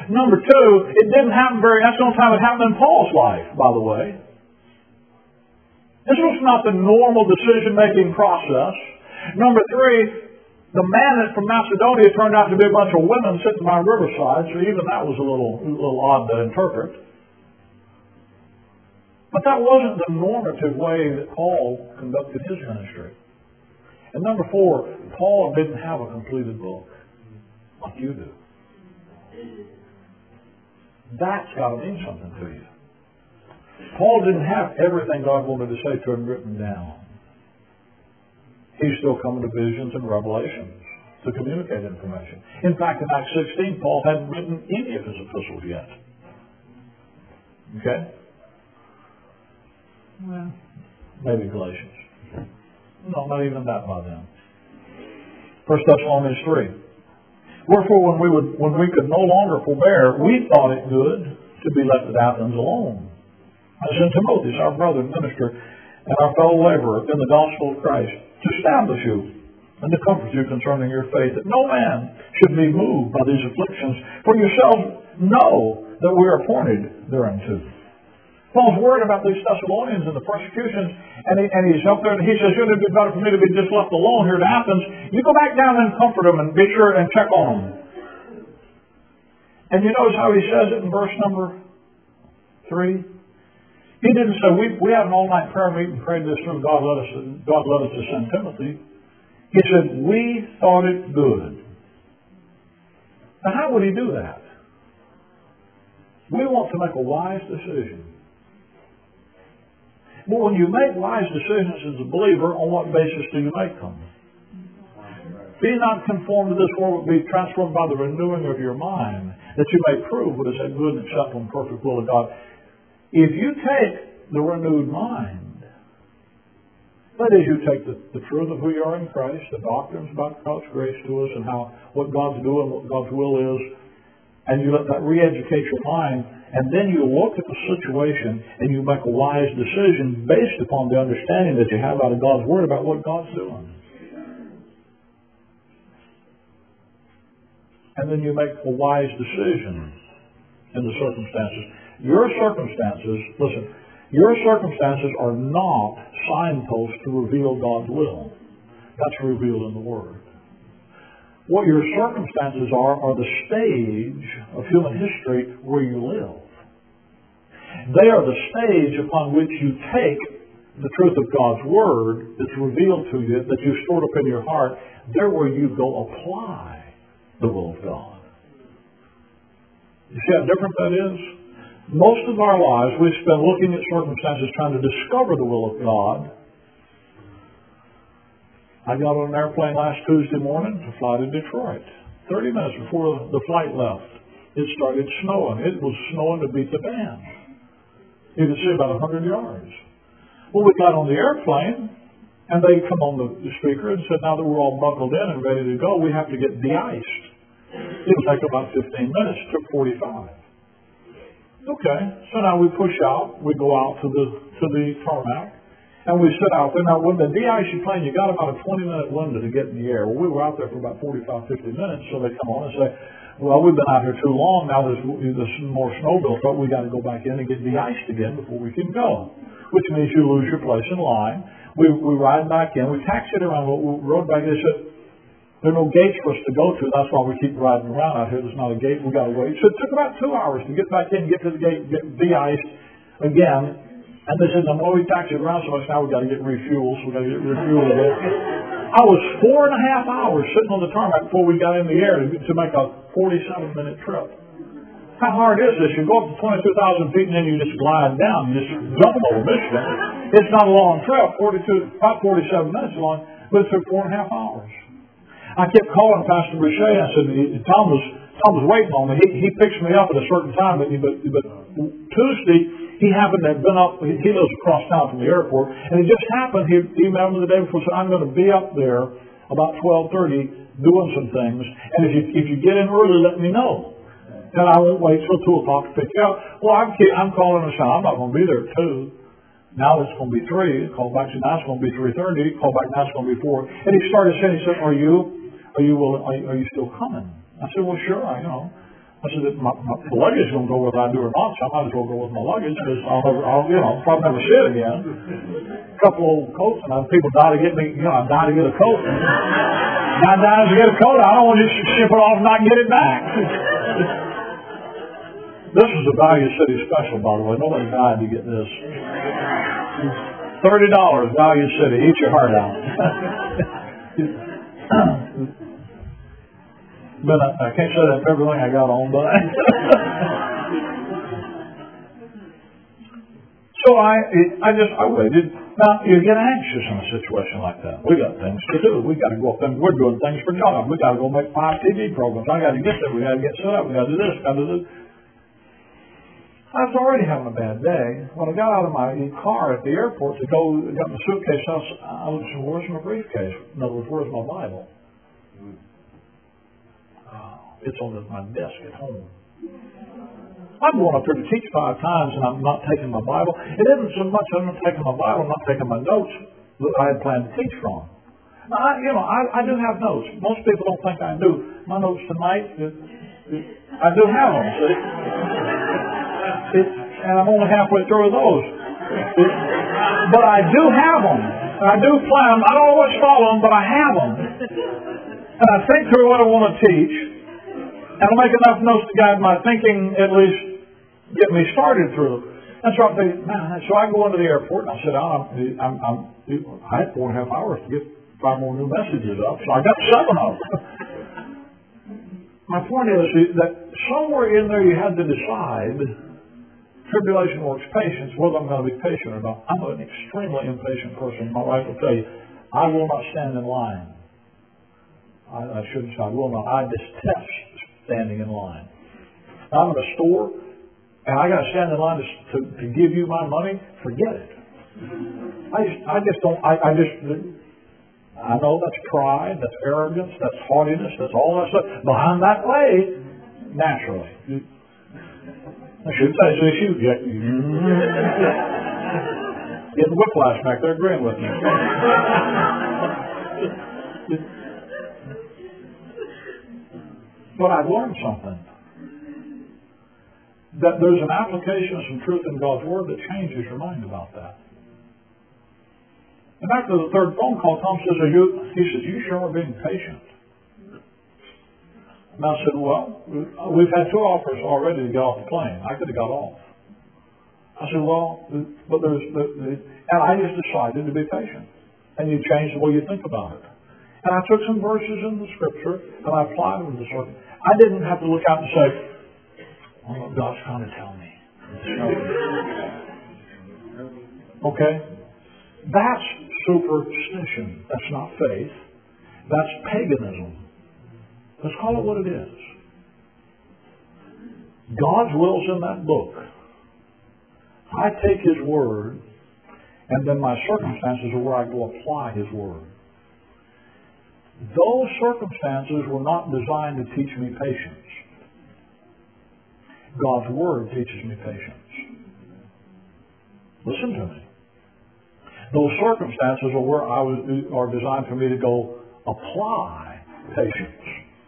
Number two, it didn't happen very, that's the only time it happened in Paul's life, by the way. This was not the normal decision-making process. Number three, the man from Macedonia turned out to be a bunch of women sitting by a riverside, so even that was a little, a little odd to interpret. But that wasn't the normative way that Paul conducted his ministry. And number four, Paul didn't have a completed book like you do. That's got to mean something to you. Paul didn't have everything God wanted to say to him written down. He's still coming to visions and revelations to communicate information. In fact, in Acts sixteen, Paul hadn't written any of his epistles yet. Okay? Well, maybe Galatians. No, not even that by then. First Thessalonians three. Wherefore, when we would, when we could no longer forbear, we thought it good to be left at Athens alone. I sent Timothy, our brother and minister, and our fellow laborer in the gospel of Christ, to establish you and to comfort you concerning your faith, that no man should be moved by these afflictions. For yourselves know that we are appointed thereunto. Paul's worried about these Thessalonians and the persecutions, and, he, and he's up there, and he says, "It would be better for me to be just left alone here at Athens. You go back down and comfort them and be sure and check on them." And you notice how he says it in verse number three? He didn't say, we, we had an all-night prayer meeting and prayed this through, God led us, God led us to send Timothy. He said, we thought it good. Now, how would he do that? We want to make a wise decision. But when you make wise decisions as a believer, on what basis do you make them? Be not conformed to this world, but be transformed by the renewing of your mind, that you may prove what is that good and acceptable and perfect will of God. If you take the renewed mind, that is, you take the, the truth of who you are in Christ, the doctrines about God's grace to us and how what God's doing, what God's will is, and you let that re-educate your mind, and then you look at the situation and you make a wise decision based upon the understanding that you have out of God's Word about what God's doing. And then you make a wise decision in the circumstances. Your circumstances, listen, your circumstances are not signposts to reveal God's will. That's revealed in the Word. What your circumstances are, are the stage of human history where you live. They are the stage upon which you take the truth of God's Word that's revealed to you, that you've stored up in your heart. They're where you go apply the will of God. You see how different that is? Most of our lives, we spend looking at circumstances trying to discover the will of God. I got on an airplane last Tuesday morning to fly to Detroit. Thirty minutes before the flight left, it started snowing. It was snowing to beat the band. You could see about a hundred yards. Well, we got on the airplane, and they come on the, the speaker and said, now that we're all buckled in and ready to go, we have to get de-iced. It'll take about fifteen minutes. It took forty-five. Okay, so now we push out, we go out to the to the tarmac, and we sit out there. Now, when the de-ice your plane, you got about a twenty-minute window to get in the air. Well, we were out there for about forty-five, fifty minutes, so they come on and say, well, we've been out here too long, now there's, there's more snow built up, we got to go back in and get de-iced again before we can go, which means you lose your place in line. We, we ride back in, we taxied around, we rode back in, they said, there are no gates for us to go to. That's why we keep riding around out here. There's not a gate. We've got to wait. So it took about two hours to get back in, get to the gate, get de-iced again. And they said, no, we taxied around so much now we've got to get refuels. We've got to get refueled again. I was four and a half hours sitting on the tarmac before we got in the air to, to make a forty-seven minute trip. How hard is this? You go up to twenty-two thousand feet and then you just glide down. You just jump over Michigan. It's not a long trip, forty-two, about forty-seven minutes long, but it took four and a half hours. I kept calling Pastor Boucher. I said, Tom was, Tom was waiting on me. He, he picks me up at a certain time, but, but, but Tuesday, he happened to have been up, he lives across town from the airport, and it just happened, he emailed me the day before, said, I'm going to be up there about twelve thirty doing some things, and if you, if you get in early, let me know. And I won't wait till two o'clock to pick you up. Well, I'm, I'm calling and saying, I'm not going to be there at two. Now it's going to be three. Call back, now it's going to be three thirty. Call back, now it's going to be four. And he started saying, he said, are you, are you, will, are, are you still coming? I said, well, sure, I, you know. I said, my, my luggage is going to go whether I do or not, so I might as well go with my luggage because I'll never, I'll, you know, probably never see it again. A couple old coats, and I, people die to get me, you know, I die to get a coat. Nine dimes to get a coat, I don't want to just ship it off and not get it back. This is a Value City special, by the way. Nobody died to get this. Thirty dollars, Value City. Eat your heart out. But I, I can't say that for everything I got on, but so I, I just I waited. Now you get anxious in a situation like that. We got things to do. We got to go up and we're doing things for jobs. We got to go make five T V programs. I got to get there. We got to get set up. We got to do this. Got to do this. I was already having a bad day when I got out of my car at the airport to go got my suitcase. I was, I was where's my briefcase? In other words, where's my Bible? It's on my desk at home. I'm going up there to teach five times and I'm not taking my Bible. It isn't so much I'm not taking my Bible, I'm not taking my notes that I had planned to teach from. Now, I, you know, I, I do have notes. Most people don't think I do. My notes tonight, it, it, I do have them, see? It, and I'm only halfway through those. It, but I do have them. I do plan them. I don't always follow them, but I have them. And I think through what I want to teach. And I'll make enough notes to guide my thinking, at least get me started through. And so I think, man, so I go into the airport and I said, oh, I'm, I'm, I'm, I had four and a half hours to get five more new messages up, so I got seven of them. My point is that somewhere in there you had to decide, tribulation works patience, whether I'm going to be patient or not. I'm an extremely impatient person. My wife will tell you, I will not stand in line. I, I shouldn't say I will not. I detest standing in line. I'm in a store and I got to stand in line to, to, to give you my money. Forget it. I just, I just don't. I, I just. I know that's pride, that's arrogance, that's haughtiness, that's all that stuff. Behind that way, naturally, I should say it's an issue. Getting whiplash back there, agreeing with me. But I've learned something. That there's an application of some truth in God's Word that changes your mind about that. And after the third phone call, Tom says, Are you, he says, you sure are being patient. And I said, well, we've had two offers already to get off the plane. I could have got off. I said, well, but there's, the, the, and I just decided to be patient. And you change the way you think about it. And I took some verses in the Scripture and I applied them to the circle. I didn't have to look out and say, oh, God's trying to tell me. Okay? That's superstition. That's not faith. That's paganism. Let's call it what it is. God's will's in that book. I take His Word, and then my circumstances are where I go apply His Word. Those circumstances were not designed to teach me patience. God's Word teaches me patience. Listen to me. Those circumstances are where I was, are designed for me to go apply patience.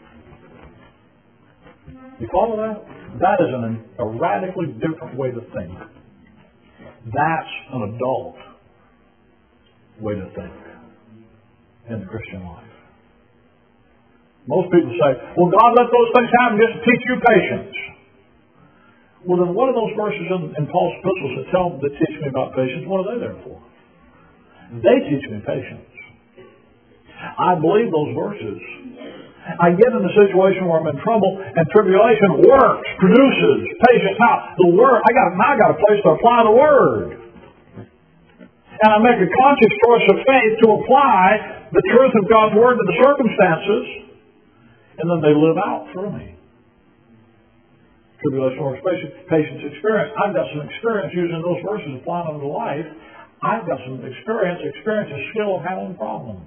You follow that? That is an, a radically different way to think. That's an adult way to think in the Christian life. Most people say, well, God let those things happen just to teach you patience. Well, then what are those verses in, in Paul's epistles that tell that teach me about patience? What are they there for? They teach me patience. I believe those verses. I get in a situation where I'm in trouble, and tribulation works, produces patience. Now, the word, I got now I got a place to apply the word. And I make a conscious choice of faith to apply the truth of God's word to the circumstances, and then they live out through me. Tribulation works, patience, patience, experience. I've got some experience using those verses, applying them to life. I've got some experience. Experience is skill of handling problems.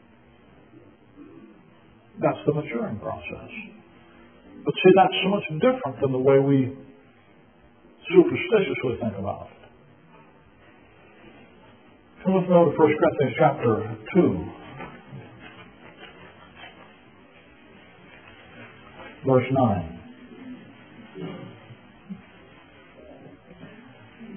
That's the maturing process. But see, that's so much different than the way we superstitiously think about it. So let's go to First Corinthians chapter two. Verse nine.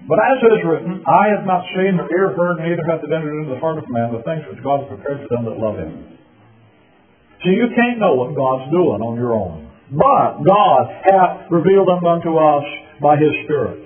But as it is written, eye hath not seen, nor ear heard, neither hath it entered into the heart of man the things which God has prepared for them that love Him. See, you can't know what God's doing on your own. But God hath revealed them unto us by His Spirit.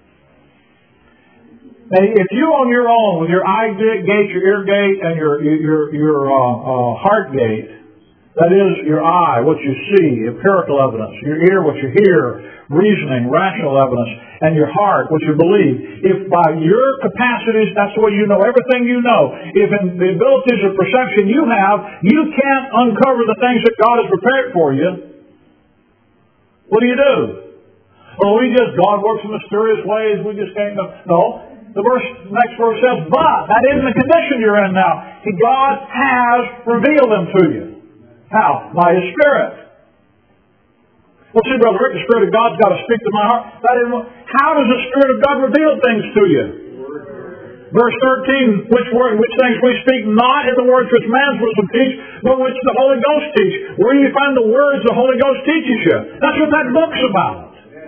Now, if you on your own, with your eye gate, your ear gate, and your your your uh, uh, heart gate, that is your eye, what you see, empirical evidence, your ear, what you hear, reasoning, rational evidence, and your heart, what you believe. If by your capacities, that's the way you know everything you know, if in the abilities of perception you have, you can't uncover the things that God has prepared for you, what do you do? Oh, we just, God works in mysterious ways, we just can't know. No. The verse, next verse says, but that isn't the condition you're in now. God has revealed them to you. How? By His Spirit. Well, see, Brother Rick, the Spirit of God's got to speak to my heart. That isn't, how does the Spirit of God reveal things to you? Verse thirteen, which word, which things we speak not in the words which man's wisdom teach, but which the Holy Ghost teach. Where do you find the words the Holy Ghost teaches you? That's what that book's about.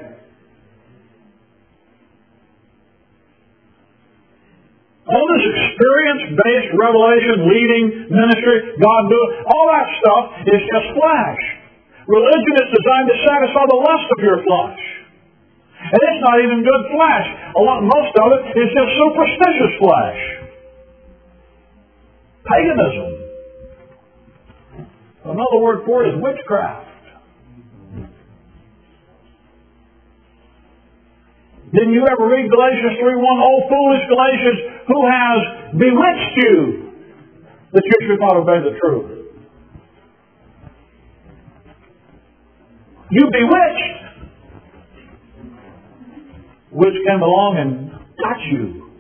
All this experience-based revelation, leading, ministry, God doing, all that stuff is just flesh. Religion is designed to satisfy the lust of your flesh. And it's not even good flesh. A lot, most of it is just superstitious flesh. Paganism. Another word for it is witchcraft. Didn't you ever read Galatians three one? Oh, foolish Galatians, who has bewitched you that you should not obey the truth? You bewitched. Which came along and got you.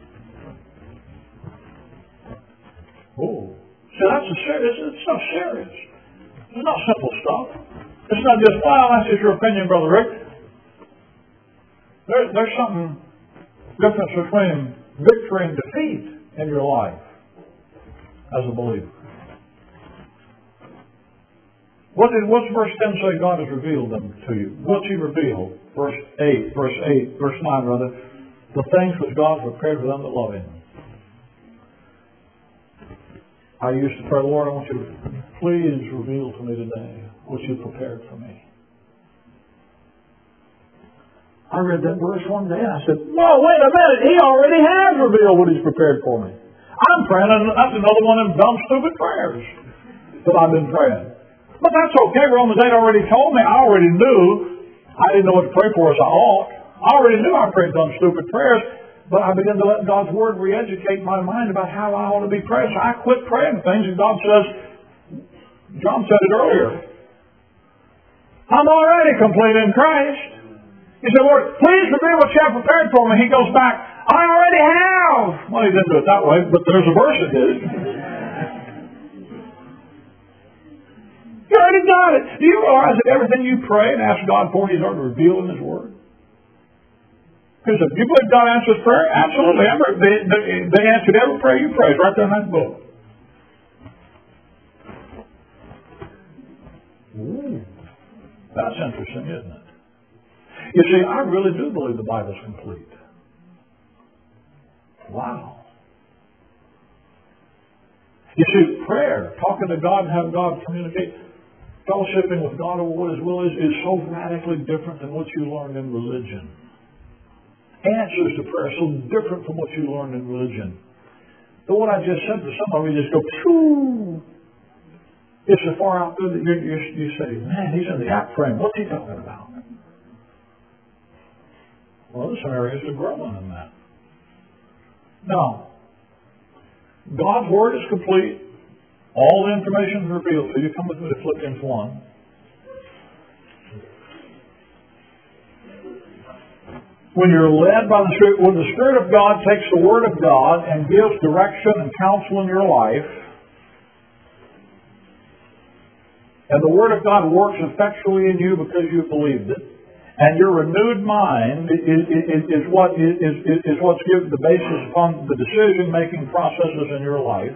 Oh. See, that's a serious, it's so serious. It's not simple stuff. It's not just, well, that's just your opinion, Brother Rick. There, there's something difference between victory and defeat in your life as a believer. What did what's verse ten say? God has revealed them to you. What's He revealed? Verse eight, verse eight, verse nine rather. The things which God has prepared for them that love Him. I used to pray, Lord, I want you to please reveal to me today what you prepared for me. I read that verse one day and I said, whoa, wait a minute, He already has revealed what He's prepared for me. I'm praying, and that's another one of them dumb, stupid prayers that I've been praying. But that's okay. Romans eight already told me. I already knew. I didn't know what to pray for as I ought. I already knew I prayed dumb, stupid prayers, but I began to let God's Word re-educate my mind about how I ought to be praying. So I quit praying things, and God says, John said it earlier, I'm already complete in Christ. He said, Lord, please reveal what you have prepared for me. He goes back, I already have. Well, he didn't do it that way, but there's a verse that did. You already got it. Do you realize that everything you pray and ask God for, He's already revealed in His Word? Because if you believe God answers prayer, absolutely. They, they, they answered every prayer you prayed right there in that book. Ooh, that's interesting, isn't it? You see, I really do believe the Bible's complete. Wow. You see, prayer, talking to God and having God communicate, fellowshipping with God over what His will is, is so radically different than what you learned in religion. Answers to prayer are so different from what you learned in religion. But what I just said to some of you just go, phew. It's so far out there that you, you, you say, man, he's in the act frame. What's he talking about? Well, there's some areas to grow in that. Now, God's Word is complete. All the information is revealed. So you come with me to Philippians one. When you're led by the Spirit, when the Spirit of God takes the Word of God and gives direction and counsel in your life, and the Word of God works effectually in you because you believed it, and your renewed mind is, is, is what is, is, is what's given the basis upon the decision-making processes in your life.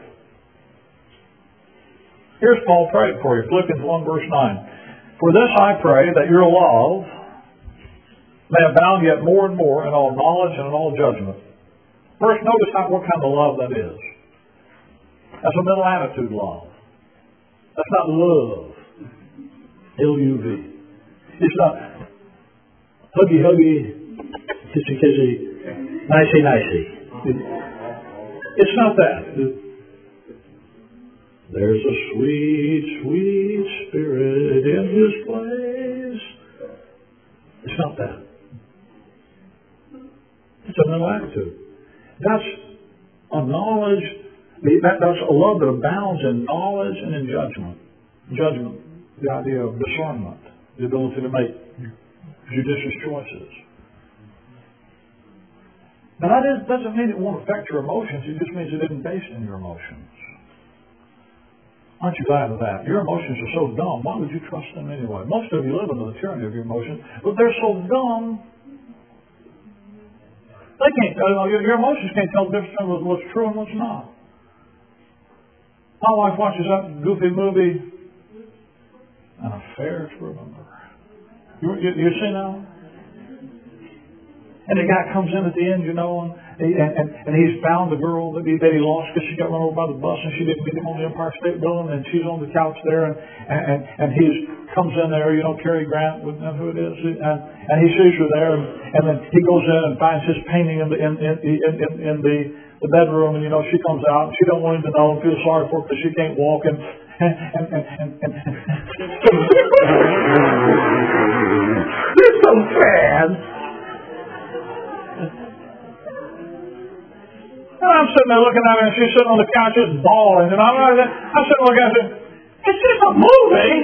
Here's Paul praying for you, Philippians one verse nine. For this I pray, that your love may abound yet more and more in all knowledge and in all judgment. First, notice how, what kind of love that is. That's a mental attitude love. That's not love. L U V. It's not huggy huggy, kissy kissy, nicey nicey. It's not that. There's a sweet, sweet spirit in this place. It's not that. It's a mental attitude. That's a knowledge, that, that's a love that abounds in knowledge and in judgment. Judgment, the idea of discernment, the ability to make judicious choices. Now that is, doesn't mean it won't affect your emotions, it just means it isn't based on your emotions. Aren't you glad of that? Your emotions are so dumb, why would you trust them anyway? Most of you live under the tyranny of your emotions, but they're so dumb. They can't tell you, your emotions can't tell the difference between what's true and what's not. My wife watches that goofy movie, An Affair to Remember. You, you, you seen that one? And the guy comes in at the end, you know, and, he, and, and, and he's found the girl that he, that he lost because she got run over by the bus and she didn't meet him on the Empire State Building, and she's on the couch there, and and, and he comes in there, you know, Cary Grant, wouldn't know who it is, and, and he sees her there, and, and then he goes in and finds his painting in the in in, in, in, in the, the bedroom, and you know, she comes out, and she don't want him to know and feel sorry for her because she can't walk, and and and and, and, and it's so bad. And I'm sitting there looking at her, and she's sitting on the couch just bawling. And I'm, I'm sitting looking at her, it's just a movie.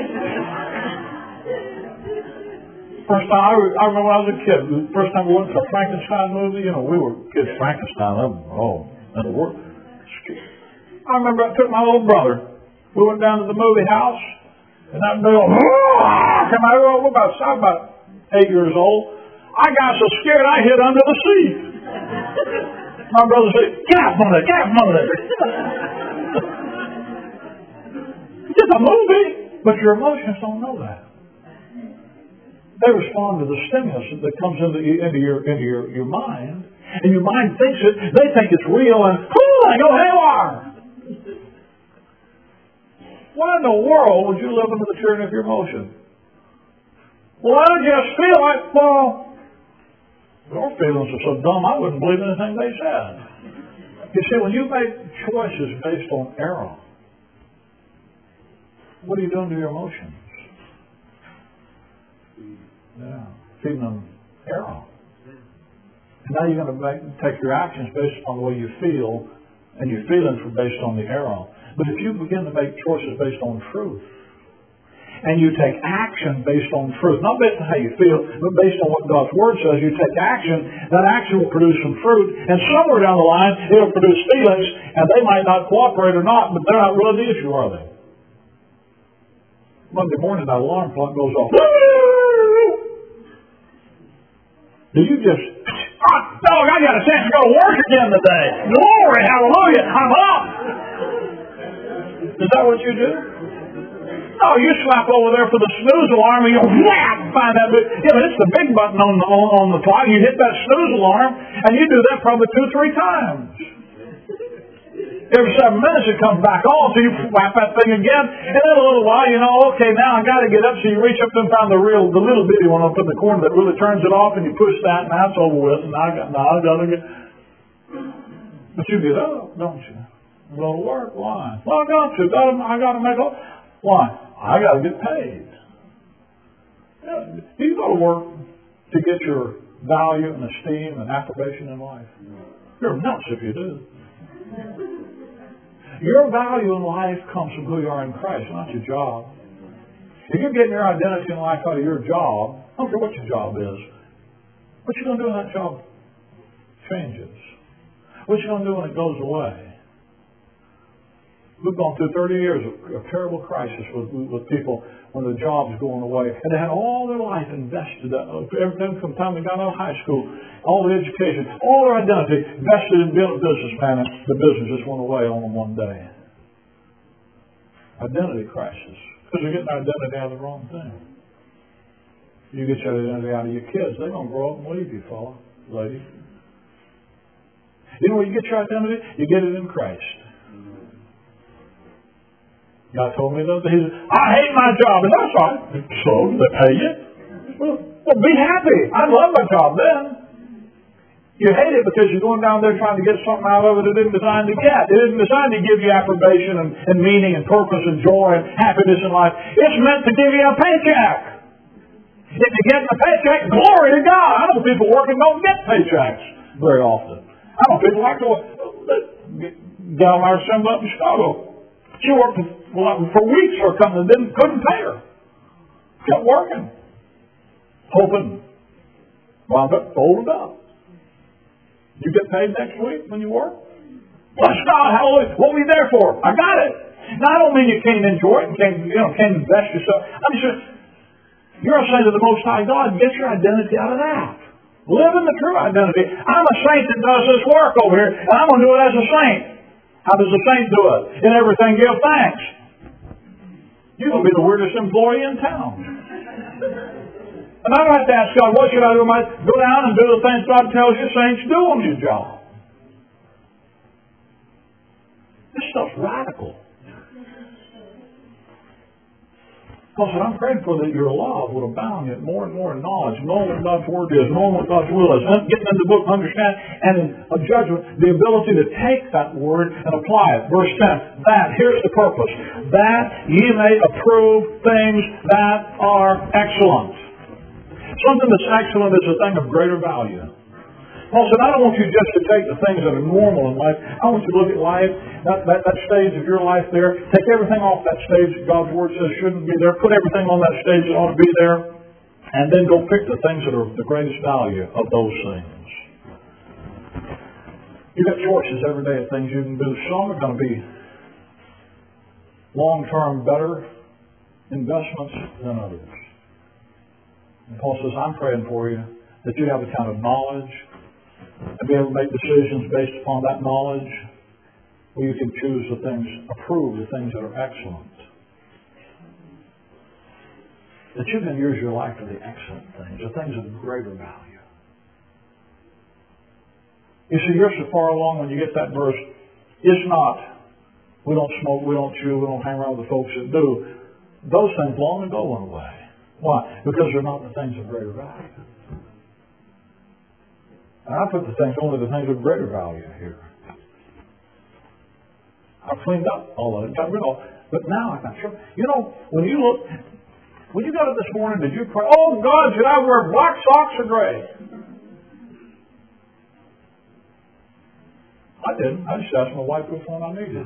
First time, I, I remember when I was a kid, the first time we went to a Frankenstein movie, you know, we were kids, Frankenstein, oh, in the world. I remember I took my little brother. We went down to the movie house, and that big old, come out, we were about, I was about eight years old. I got so scared I hid under the seat. My brother said, get out from there, get out from there. It's a movie, but your emotions don't know that. They respond to the stimulus that comes into, into, your, into your, your mind, and your mind thinks it, they think it's real, and whoo, they go haywire. Why in the world would you live under the tyranny of your emotion? Well, I just feel like, well, your feelings are so dumb, I wouldn't believe anything they said. You see, when you make choices based on error, what are you doing to your emotions? Yeah, feeding them error. And now you're going to make, take your actions based upon the way you feel, and your feelings are based on the error. But if you begin to make choices based on truth, and you take action based on truth, not based on how you feel, but based on what God's Word says, you take action, that action will produce some fruit, and somewhere down the line, it'll produce feelings, and they might not cooperate or not, but they're not really the issue, are they? Monday morning, that alarm clock goes off. Do you just, oh, dog, I got a chance to go to work again today. Glory, hallelujah, I'm up. Is that what you do? Oh, you slap over there for the snooze alarm and you whap, find that bit. Yeah, but it's the big button on the, on, on the clock. You hit that snooze alarm, and you do that probably two, three times. Every seven minutes it comes back on, so you whap that thing again, and then a little while, you know, okay, now I got to get up, so you reach up and find the real, the little bitty one up in the corner that really turns it off, and you push that, and that's over with, and I got, now I got to get. But you get up, don't you? Go to work. Why? Well, I got to. Got to I got to make up. Why? I got to get paid. You go to work to get your value and esteem and approbation in life. You're nuts if you do. Your value in life comes from who you are in Christ, not your job. If you're getting your identity in life out of your job, I don't care what your job is, what you going to do when that job changes? What you going to do when it goes away? We've gone through thirty years of a terrible crisis with, with people when the job's going away. And they had all their life invested, uh, everything from the time they got out of high school, all the education, all their identity invested in being a businessman, and the business just went away on them one day. Identity crisis. Because they're getting their identity out of the wrong thing. You get your identity out of your kids. They're going to grow up and leave you, fella, lady. You know where you get your identity? You get it in Christ. God told me the other day, he said, I hate my job. And that's right. So, do they pay you? Well, well, be happy. I love my job then. You hate it because you're going down there trying to get something out of it it isn't designed to get. It isn't designed to give you affirmation and, and meaning and purpose and joy and happiness in life. It's meant to give you a paycheck. If you get a paycheck, glory to God. I know people working don't get paychecks very often. I know people like to down our assembly up in Chicago. She worked for weeks for a company that didn't, couldn't pay her. Kept working. Hoping. Wound up folded up. You get paid next week when you work? Bless God, hallelujah. What were you there for? I got it. Now, I don't mean you can't enjoy it and can't, you know, can't invest yourself. I'm just you're a saint of the Most High God. Get your identity out of that. Live in the true identity. I'm a saint that does this work over here, and I'm going to do it as a saint. How does a saint do it? In everything, give thanks. You're going to be the weirdest employee in town. And I don't have to ask God, what should I do? I go down and do the things God tells you saints do on your job. This stuff's radical. Because I'm praying for that your love would abound yet more and more in knowledge, knowing what God's Word is, knowing what God's will is, getting into the book, understand, and in a judgment, the ability to take that Word and apply it. Verse ten, that, here's the purpose, that ye may approve things that are excellent. Something that's excellent is a thing of greater value. Paul said, I don't want you just to take the things that are normal in life. I want you to look at life, that, that, that stage of your life there. Take everything off that stage that God's Word says shouldn't be there. Put everything on that stage that ought to be there. And then go pick the things that are the greatest value of those things. You've got choices every day of things you can do. Some are going to be long-term better investments than others. And Paul says, I'm praying for you that you have a kind of knowledge and be able to make decisions based upon that knowledge where you can choose the things, approve the things that are excellent. That you can use your life for the excellent things, the things of greater value. You see, you're so far along when you get that verse, it's not, we don't smoke, we don't chew, we don't hang around with the folks that do. Those things long ago went away. Why? Because they're not the things of greater value. And I put the things, only the things of greater value here. I cleaned up all of it, got rid of it. But now I'm not sure. You know, when you look, when you got up this morning, did you pray, oh God, should I wear black socks or gray? I didn't. I just asked my wife which one I needed.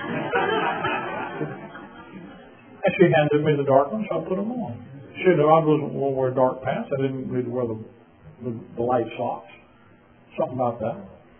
And she handed me the dark ones, so I put them on. She knew I wasn't going to wear dark pants. I didn't need to wear the, the, the light socks. Something about that.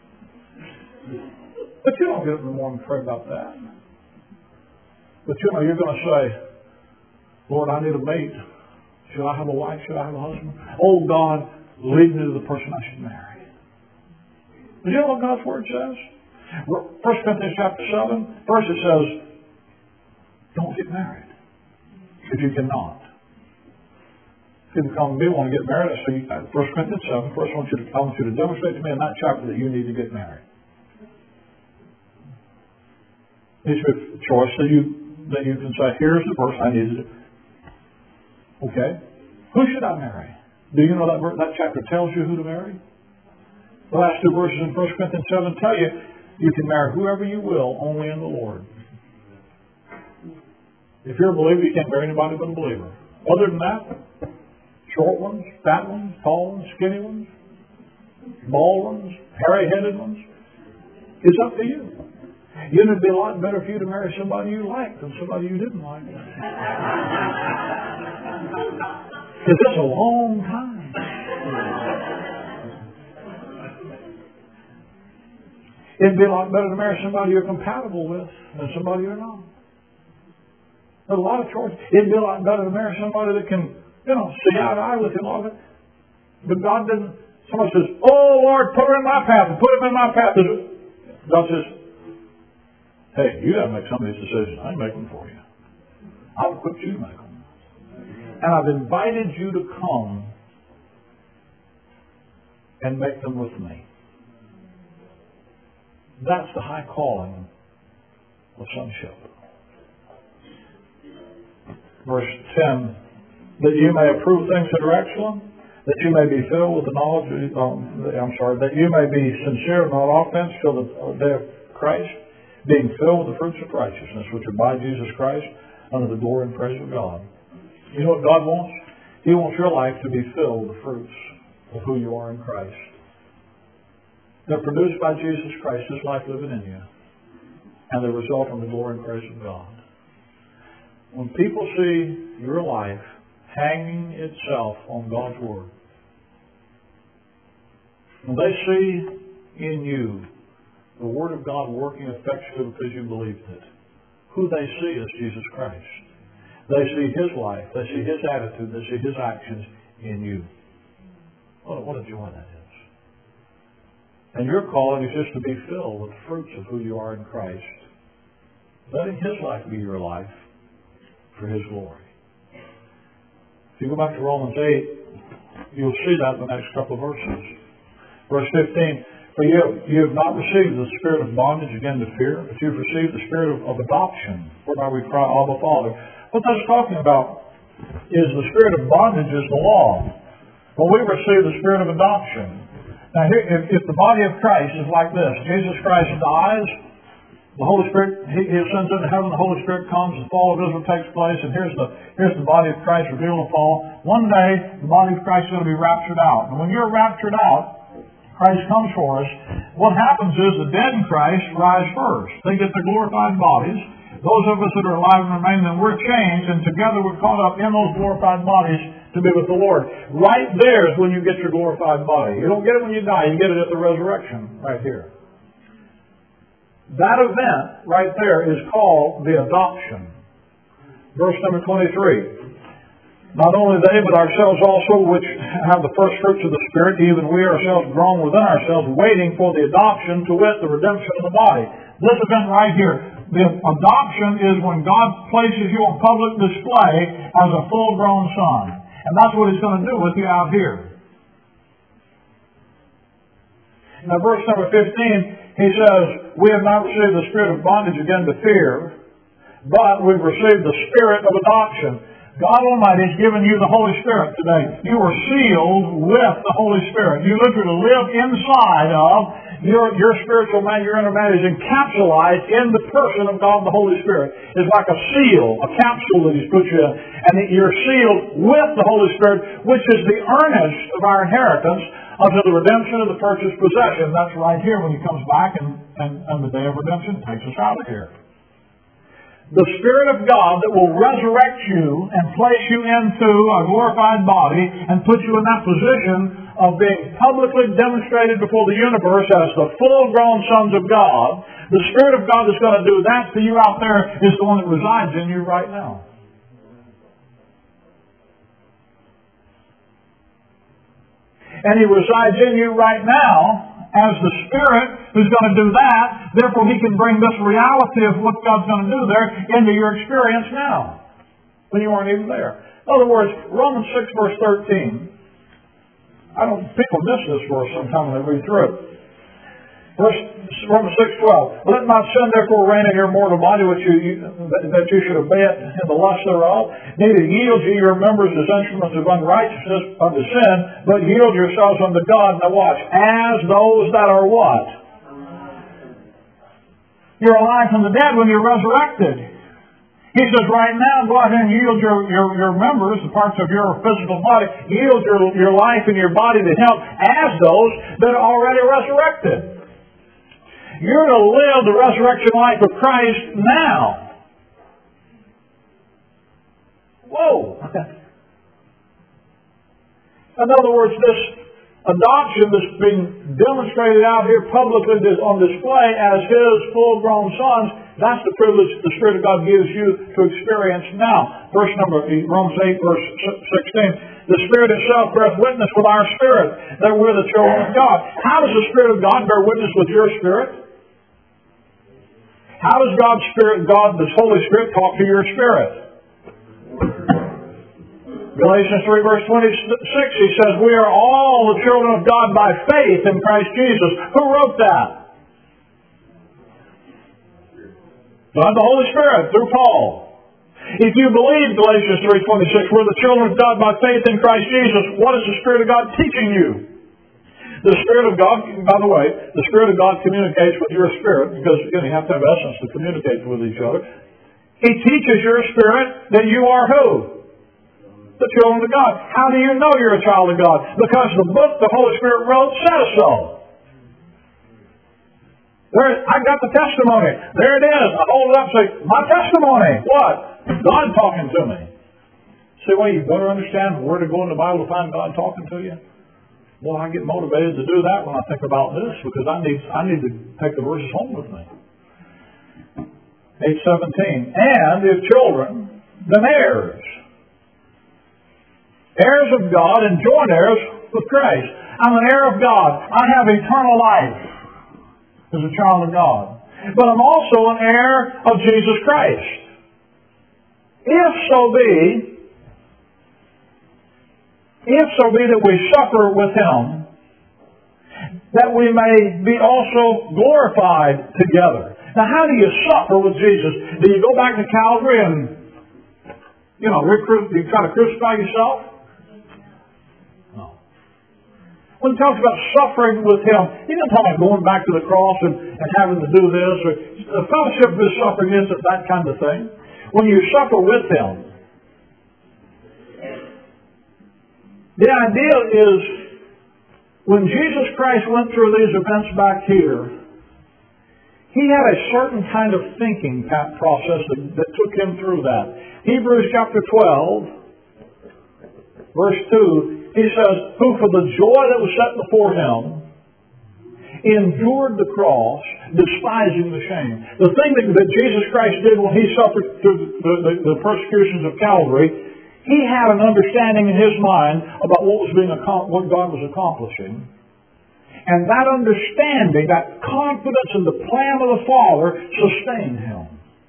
But you don't get up in the morning and pray about that. But you know, you're going to say, Lord, I need a mate. Should I have a wife? Should I have a husband? Oh, God, lead me to the person I should marry. Do you know what God's Word says? First Corinthians chapter seven, first it says, don't get married if you cannot. People come to me want to get married. I say, First Corinthians seven. First, I want you to, I want you to demonstrate to me in that chapter that you need to get married. It's a choice that you that you can say, here's the verse I need to do. Okay. Who should I marry? Do you know that verse, that chapter tells you who to marry? The last two verses in First Corinthians seven tell you you can marry whoever you will, only in the Lord. If you're a believer, you can't marry anybody but a believer. Other than that, short ones, fat ones, tall ones, skinny ones, bald ones, hairy-headed ones. It's up to you. It would be a lot better for you to marry somebody you liked than somebody you didn't like. Because it's a long time. It'd be a lot better to marry somebody you're compatible with than somebody you're not. There's a lot of choices. It'd be a lot better to marry somebody that can, you know, see eye to eye with you a lot of it. But God didn't. Somebody says, oh, Lord, put her in my path and put him in my path. God says, hey, you got to make some of these decisions. I ain't making them for you. I'll equip you to make them. And I've invited you to come and make them with me. That's the high calling of sonship. Verse ten, that you may approve things that are excellent, that you may be filled with the knowledge of, um, I'm sorry, that you may be sincere and not offense till the day of Christ, being filled with the fruits of righteousness, which are by Jesus Christ, unto the glory and praise of God. You know what God wants? He wants your life to be filled with the fruits of who you are in Christ. They're produced by Jesus Christ, His life living in you, and they result in the glory and praise of God. When people see your life hanging itself on God's Word, when they see in you the Word of God working effectually because you believed it, who they see is Jesus Christ. They see His life, they see His attitude, they see His actions in you. What, what a joy that is. And your calling is just to be filled with the fruits of who you are in Christ. Letting His life be your life for His glory. If you go back to Romans eight, you'll see that in the next couple of verses. Verse fifteen, for you, you have not received the spirit of bondage again to fear, but you've received the spirit of, of adoption, whereby we cry, Abba, Father. What that's talking about is the spirit of bondage is the law. But we receive the spirit of adoption. Now, here, if, if the body of Christ is like this, Jesus Christ dies, the Holy Spirit, He, he ascends into heaven, the Holy Spirit comes, the fall of Israel takes place, and here's the here's the body of Christ revealed to fall. One day, the body of Christ is going to be raptured out. And when you're raptured out, Christ comes for us. What happens is the dead in Christ rise first. They get their glorified bodies. Those of us that are alive and remain, then we're changed, and together we're caught up in those glorified bodies to be with the Lord. Right there is when you get your glorified body. You don't get it when you die. You get it at the resurrection, right here. That event right there is called the adoption. Verse number twenty-three. Not only they, but ourselves also, which have the first fruits of the Spirit, even we ourselves groan within ourselves, waiting for the adoption, to wit, the redemption of the body. This event right here, the adoption is when God places you on public display as a full-grown son. And that's what He's going to do with you out here. Now, verse number fifteen, he says, we have not received the spirit of bondage again to fear, but we've received the spirit of adoption. God Almighty has given you the Holy Spirit today. You are sealed with the Holy Spirit. You literally live inside of your, your spiritual man, your inner man is encapsulated in the person of God the Holy Spirit. It's like a seal, a capsule that He's put you in. And you're sealed with the Holy Spirit, which is the earnest of our inheritance unto the redemption of the purchased possession. That's right here when He comes back and, and, and the day of redemption takes us out of here. The Spirit of God that will resurrect you and place you into a glorified body and put you in that position of being publicly demonstrated before the universe as the full-grown sons of God. The Spirit of God that's going to do that for you out there is the one that resides in you right now. And He resides in you right now as the Spirit who's going to do that. Therefore, He can bring this reality of what God's going to do there into your experience now, when you weren't even there. In other words, Romans six, verse thirteen. I don't people miss this verse sometime when they read through it. Verse, Romans six, twelve. Let not sin therefore reign in your mortal body, which you, you that you should obey it in the lust thereof. Neither yield ye your members as instruments of unrighteousness unto sin, but yield yourselves unto God. Now watch. As those that are what? You're alive from the dead when you're resurrected. He says right now, go ahead and yield your, your, your members, the parts of your physical body, yield your, your life and your body to Him as those that are already resurrected. You're to live the resurrection life of Christ now. Whoa! In other words, this adoption that's being demonstrated out here publicly on display as His full-grown sons, that's the privilege the Spirit of God gives you to experience now. Verse number, Romans eight, verse sixteen. The Spirit itself beareth witness with our spirit that we're the children of God. How does the Spirit of God bear witness with your spirit? How does God's Spirit, God, this Holy Spirit, talk to your spirit? Galatians three verse twenty-six, he says, we are all the children of God by faith in Christ Jesus. Who wrote that? God the Holy Spirit, through Paul. If you believe Galatians three twenty-six, we're the children of God by faith in Christ Jesus, what is the Spirit of God teaching you? The Spirit of God, by the way, the Spirit of God communicates with your spirit, because again, you have to have essence to communicate with each other. He teaches your spirit that you are who? The children of God. How do you know you're a child of God? Because the book the Holy Spirit wrote says so. There, I got the testimony. There it is. I hold it up and say, my testimony. What? God talking to me. See, well, you better understand where to go in the Bible to find God talking to you. Well, I get motivated to do that when I think about this, because I need I need to take the verses home with me. eight seventeen. And if children, then heirs. Heirs of God and joint heirs with Christ. I'm an heir of God. I have eternal life as a child of God. But I'm also an heir of Jesus Christ. If so be, if so be that we suffer with Him, that we may be also glorified together. Now, how do you suffer with Jesus? Do you go back to Calvary and, you know, recruit, you try to crucify yourself? No. When he talks about suffering with Him, he doesn't talk about going back to the cross and, and having to do this. Or, the fellowship of His suffering isn't that kind of thing. When you suffer with Him, the idea is, when Jesus Christ went through these events back here, He had a certain kind of thinking process that, that took Him through that. Hebrews chapter twelve, verse two, he says, who for the joy that was set before Him endured the cross, despising the shame. The thing that, that Jesus Christ did when He suffered through the, the, the persecutions of Calvary, He had an understanding in His mind about what was being what God was accomplishing. And that understanding, that confidence in the plan of the Father sustained Him.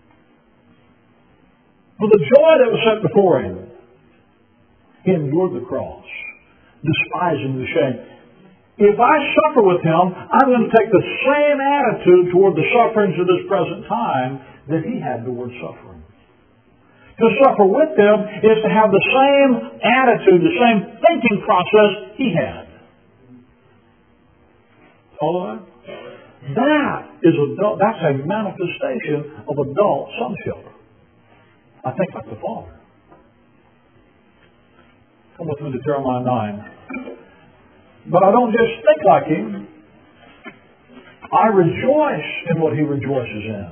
For the joy that was set before Him, He endured the cross, despising the shame. If I suffer with Him, I'm going to take the same attitude toward the sufferings of this present time that He had toward suffering. To suffer with them is to have the same attitude, the same thinking process He had. Follow that? That is adult, that's a manifestation of adult sonship. I think like the Father. Come with me to Jeremiah nine. But I don't just think like Him. I rejoice in what He rejoices in.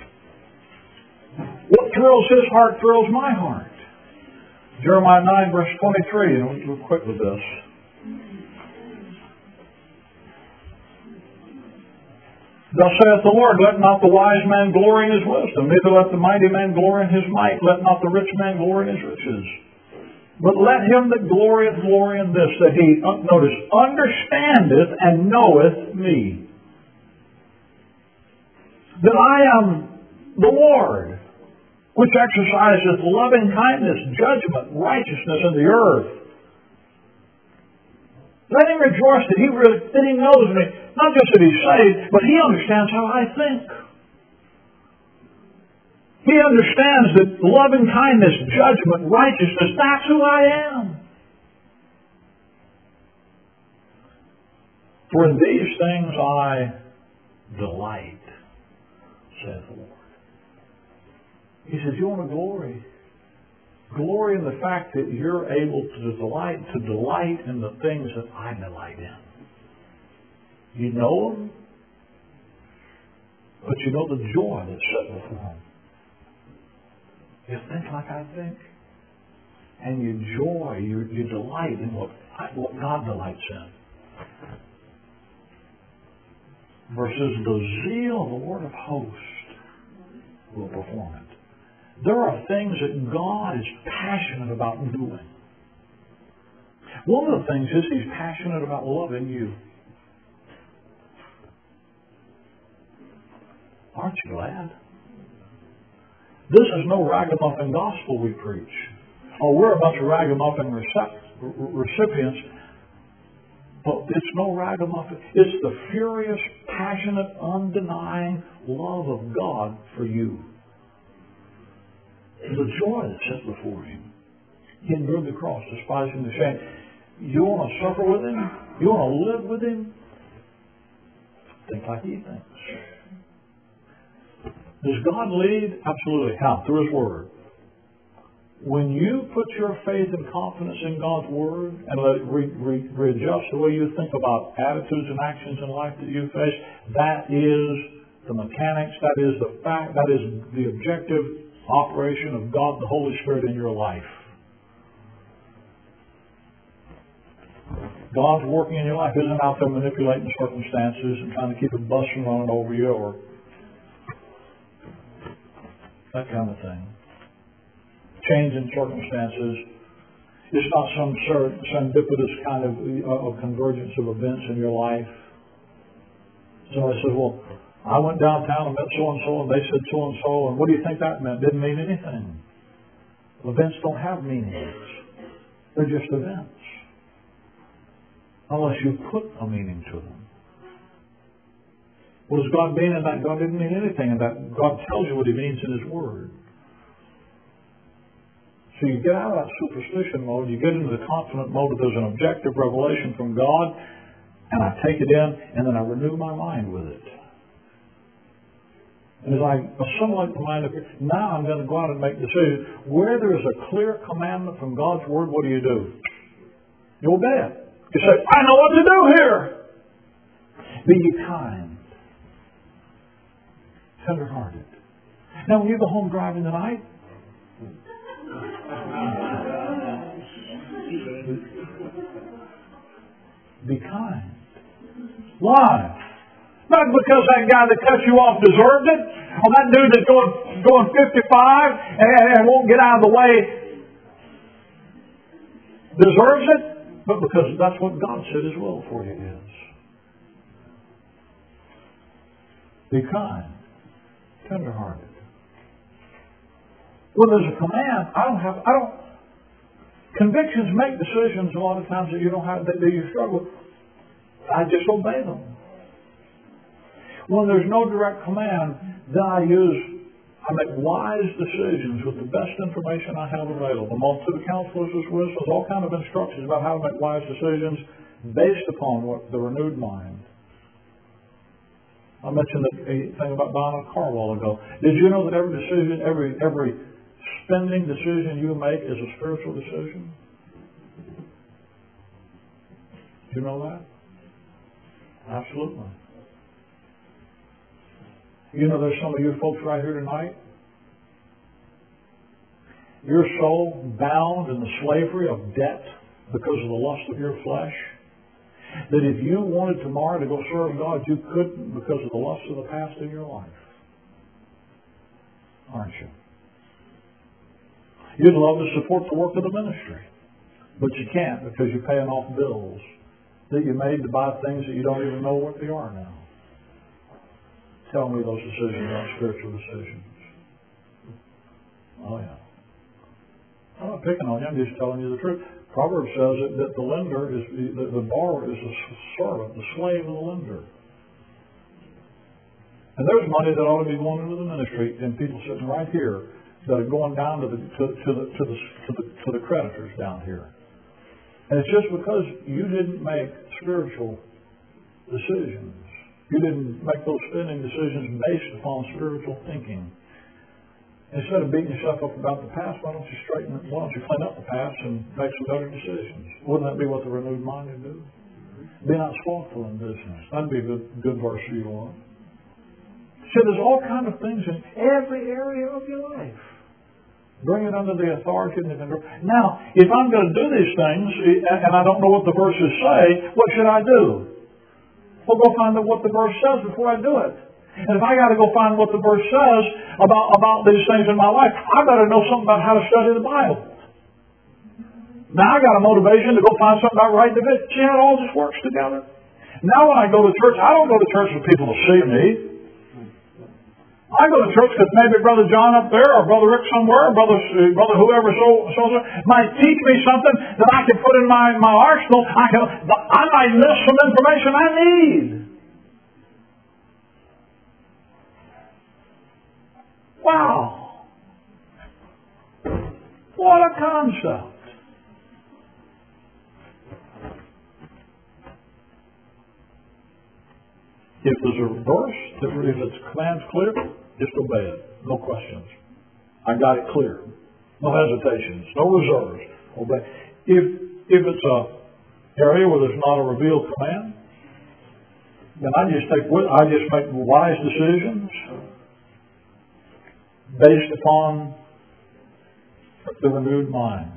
What thrills His heart thrills my heart. Jeremiah nine verse twenty-three, and we'll quit with this. Thus saith the Lord, let not the wise man glory in his wisdom, neither let the mighty man glory in his might, let not the rich man glory in his riches. But let him that glorieth glory in this, that he, notice, understandeth and knoweth me. That I am the Lord, which exerciseth loving kindness, judgment, righteousness in the earth. Let him rejoice that he, really, that he knows me. Not just that he's saved, but he understands how I think. He understands that loving kindness, judgment, righteousness, that's who I am. For in these things I delight, saith the Lord. He says, you want to glory? Glory in the fact that you're able to delight, to delight in the things that I delight in. You know them, but you know the joy that's set before them. You think like I think, and you joy, you, you delight in what, what God delights in. Versus the zeal of the Lord of hosts will perform it. There are things that God is passionate about doing. One of the things is He's passionate about loving you. Aren't you glad? This is no ragamuffin gospel we preach. Oh, we're a bunch of ragamuffin recep- recipients. But it's no ragamuffin. It's the furious, passionate, undenying love of God for you. The joy that's set before Him. He endured the cross, despising the shame. You want to suffer with Him? You want to live with Him? Think like He thinks. Does God lead? Absolutely. How? Through His Word. When you put your faith and confidence in God's Word and let it re- re- readjust the way you think about attitudes and actions in life that you face, that is the mechanics, that is the fact, that is the objective operation of God, the Holy Spirit in your life. God's working in your life isn't out there manipulating circumstances and trying to keep a bus from running over you or that kind of thing. Changing circumstances. It's not some serendipitous kind of, of convergence of events in your life. Somebody says, well, I went downtown and met so-and-so and they said so-and-so, and what do you think that meant? Didn't mean anything. Events don't have meanings. They're just events. Unless you put a meaning to them. What does God mean in that? God didn't mean anything in that. God tells you what He means in His Word. So you get out of that superstition mode, you get into the confident mode that there's an objective revelation from God, and I take it in, and then I renew my mind with it. And as I assimilate the mind of it, now I'm going to go out and make decisions. Where there is a clear commandment from God's Word, what do you do? You obey it. You say, I know what to do here. Be ye kind, tender-hearted. Now, when you go home driving tonight, be kind. Why? Not because that guy that cut you off deserved it, or that dude that's going going fifty-five and, and won't get out of the way deserves it, but because that's what God said His will for you is. Be kind, tender-hearted. When there's a command, I don't have, I don't, convictions make decisions a lot of times that you don't have, that you struggle with. I just obey them. When there's no direct command, then I use, I make wise decisions with the best information I have available. The multitude of counselors is wisdom, all kind of instructions about how to make wise decisions based upon what the renewed mind. I mentioned the thing about buying a car a while ago. Did you know that every decision, every every spending decision you make is a spiritual decision? Do you know that? Absolutely. You know there's some of you folks right here tonight. You're so bound in the slavery of debt because of the lust of your flesh that if you wanted tomorrow to go serve God, you couldn't because of the lust of the past in your life. Aren't you? You'd love to support the work of the ministry, but you can't because you're paying off bills that you made to buy things that you don't even know what they are now. Tell me those decisions aren't spiritual decisions. Oh, yeah. I'm not picking on you. I'm just telling you the truth. Proverbs says that, that the lender is, the, the borrower is a servant, the slave of the lender. And there's money that ought to be going into the ministry, and people sitting right here that are going down to the to, to the to the to the to the creditors down here. And it's just because you didn't make spiritual decisions. You didn't make those spending decisions based upon spiritual thinking. Instead of beating yourself up about the past, why don't you straighten it? Why don't you clean up the past and make some better decisions? Wouldn't that be what the renewed mind would do? Be not slothful in business. That'd be a good, good verse for you on. So there's all kinds of things in every area of your life. Bring it under the authority and the control. Now, if I'm going to do these things and I don't know what the verses say, what should I do? Well, go find out what the verse says before I do it. And if I got to go find what the verse says about, about these things in my life, I better know something about how to study the Bible. Now I got a motivation to go find something about writing the book. See how it all just works together? Now when I go to church, I don't go to church for people to see me. I go to church because maybe Brother John up there or Brother Rick somewhere or Brother, uh, Brother whoever so, so, so might teach me something that I can put in my, my arsenal. I, can, I might miss some information I need. Wow. What a concept. If there's a verse, if its command's clear, just obey it. No questions. I got it clear. No hesitations. No reserves. Obey. If if it's a area where there's not a revealed command, then I just take I just make wise decisions based upon the renewed mind.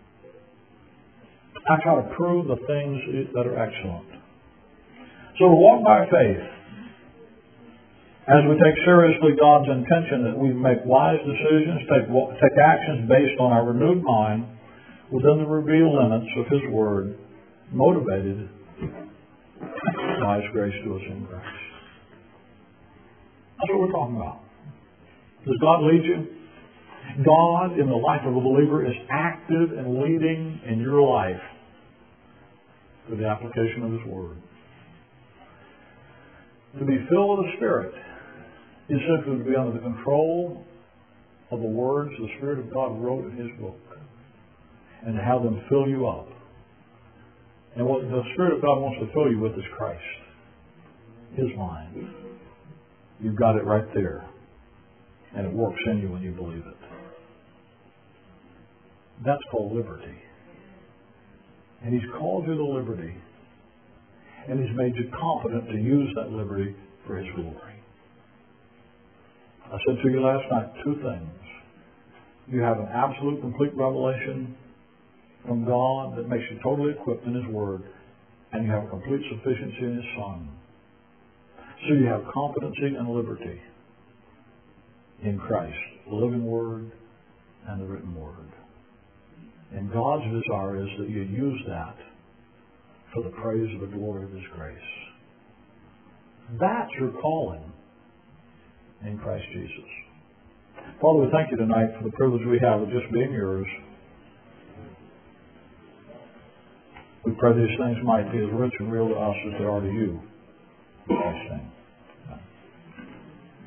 I try to prove the things that are excellent. So to walk by faith, as we take seriously God's intention that we make wise decisions, take take actions based on our renewed mind within the revealed limits of His Word, motivated by His grace to us in Christ. That's what we're talking about. Does God lead you? God, in the life of a believer, is active and leading in your life through the application of His Word. To be filled with the Spirit is simply to be under the control of the words the Spirit of God wrote in His book and to have them fill you up. And what the Spirit of God wants to fill you with is Christ, His mind. You've got it right there. And it works in you when you believe it. That's called liberty. And He's called you to liberty. And He's made you competent to use that liberty for His glory. I said to you last night two things. You have an absolute, complete revelation from God that makes you totally equipped in His Word, and you have a complete sufficiency in His Son. So you have competency and liberty in Christ, the living Word and the written Word. And God's desire is that you use that for the praise of the glory of His grace. That's your calling in Christ Jesus. Father, we thank you tonight for the privilege we have of just being yours. We pray these things might be as rich and real to us as they are to you. In Christ's name.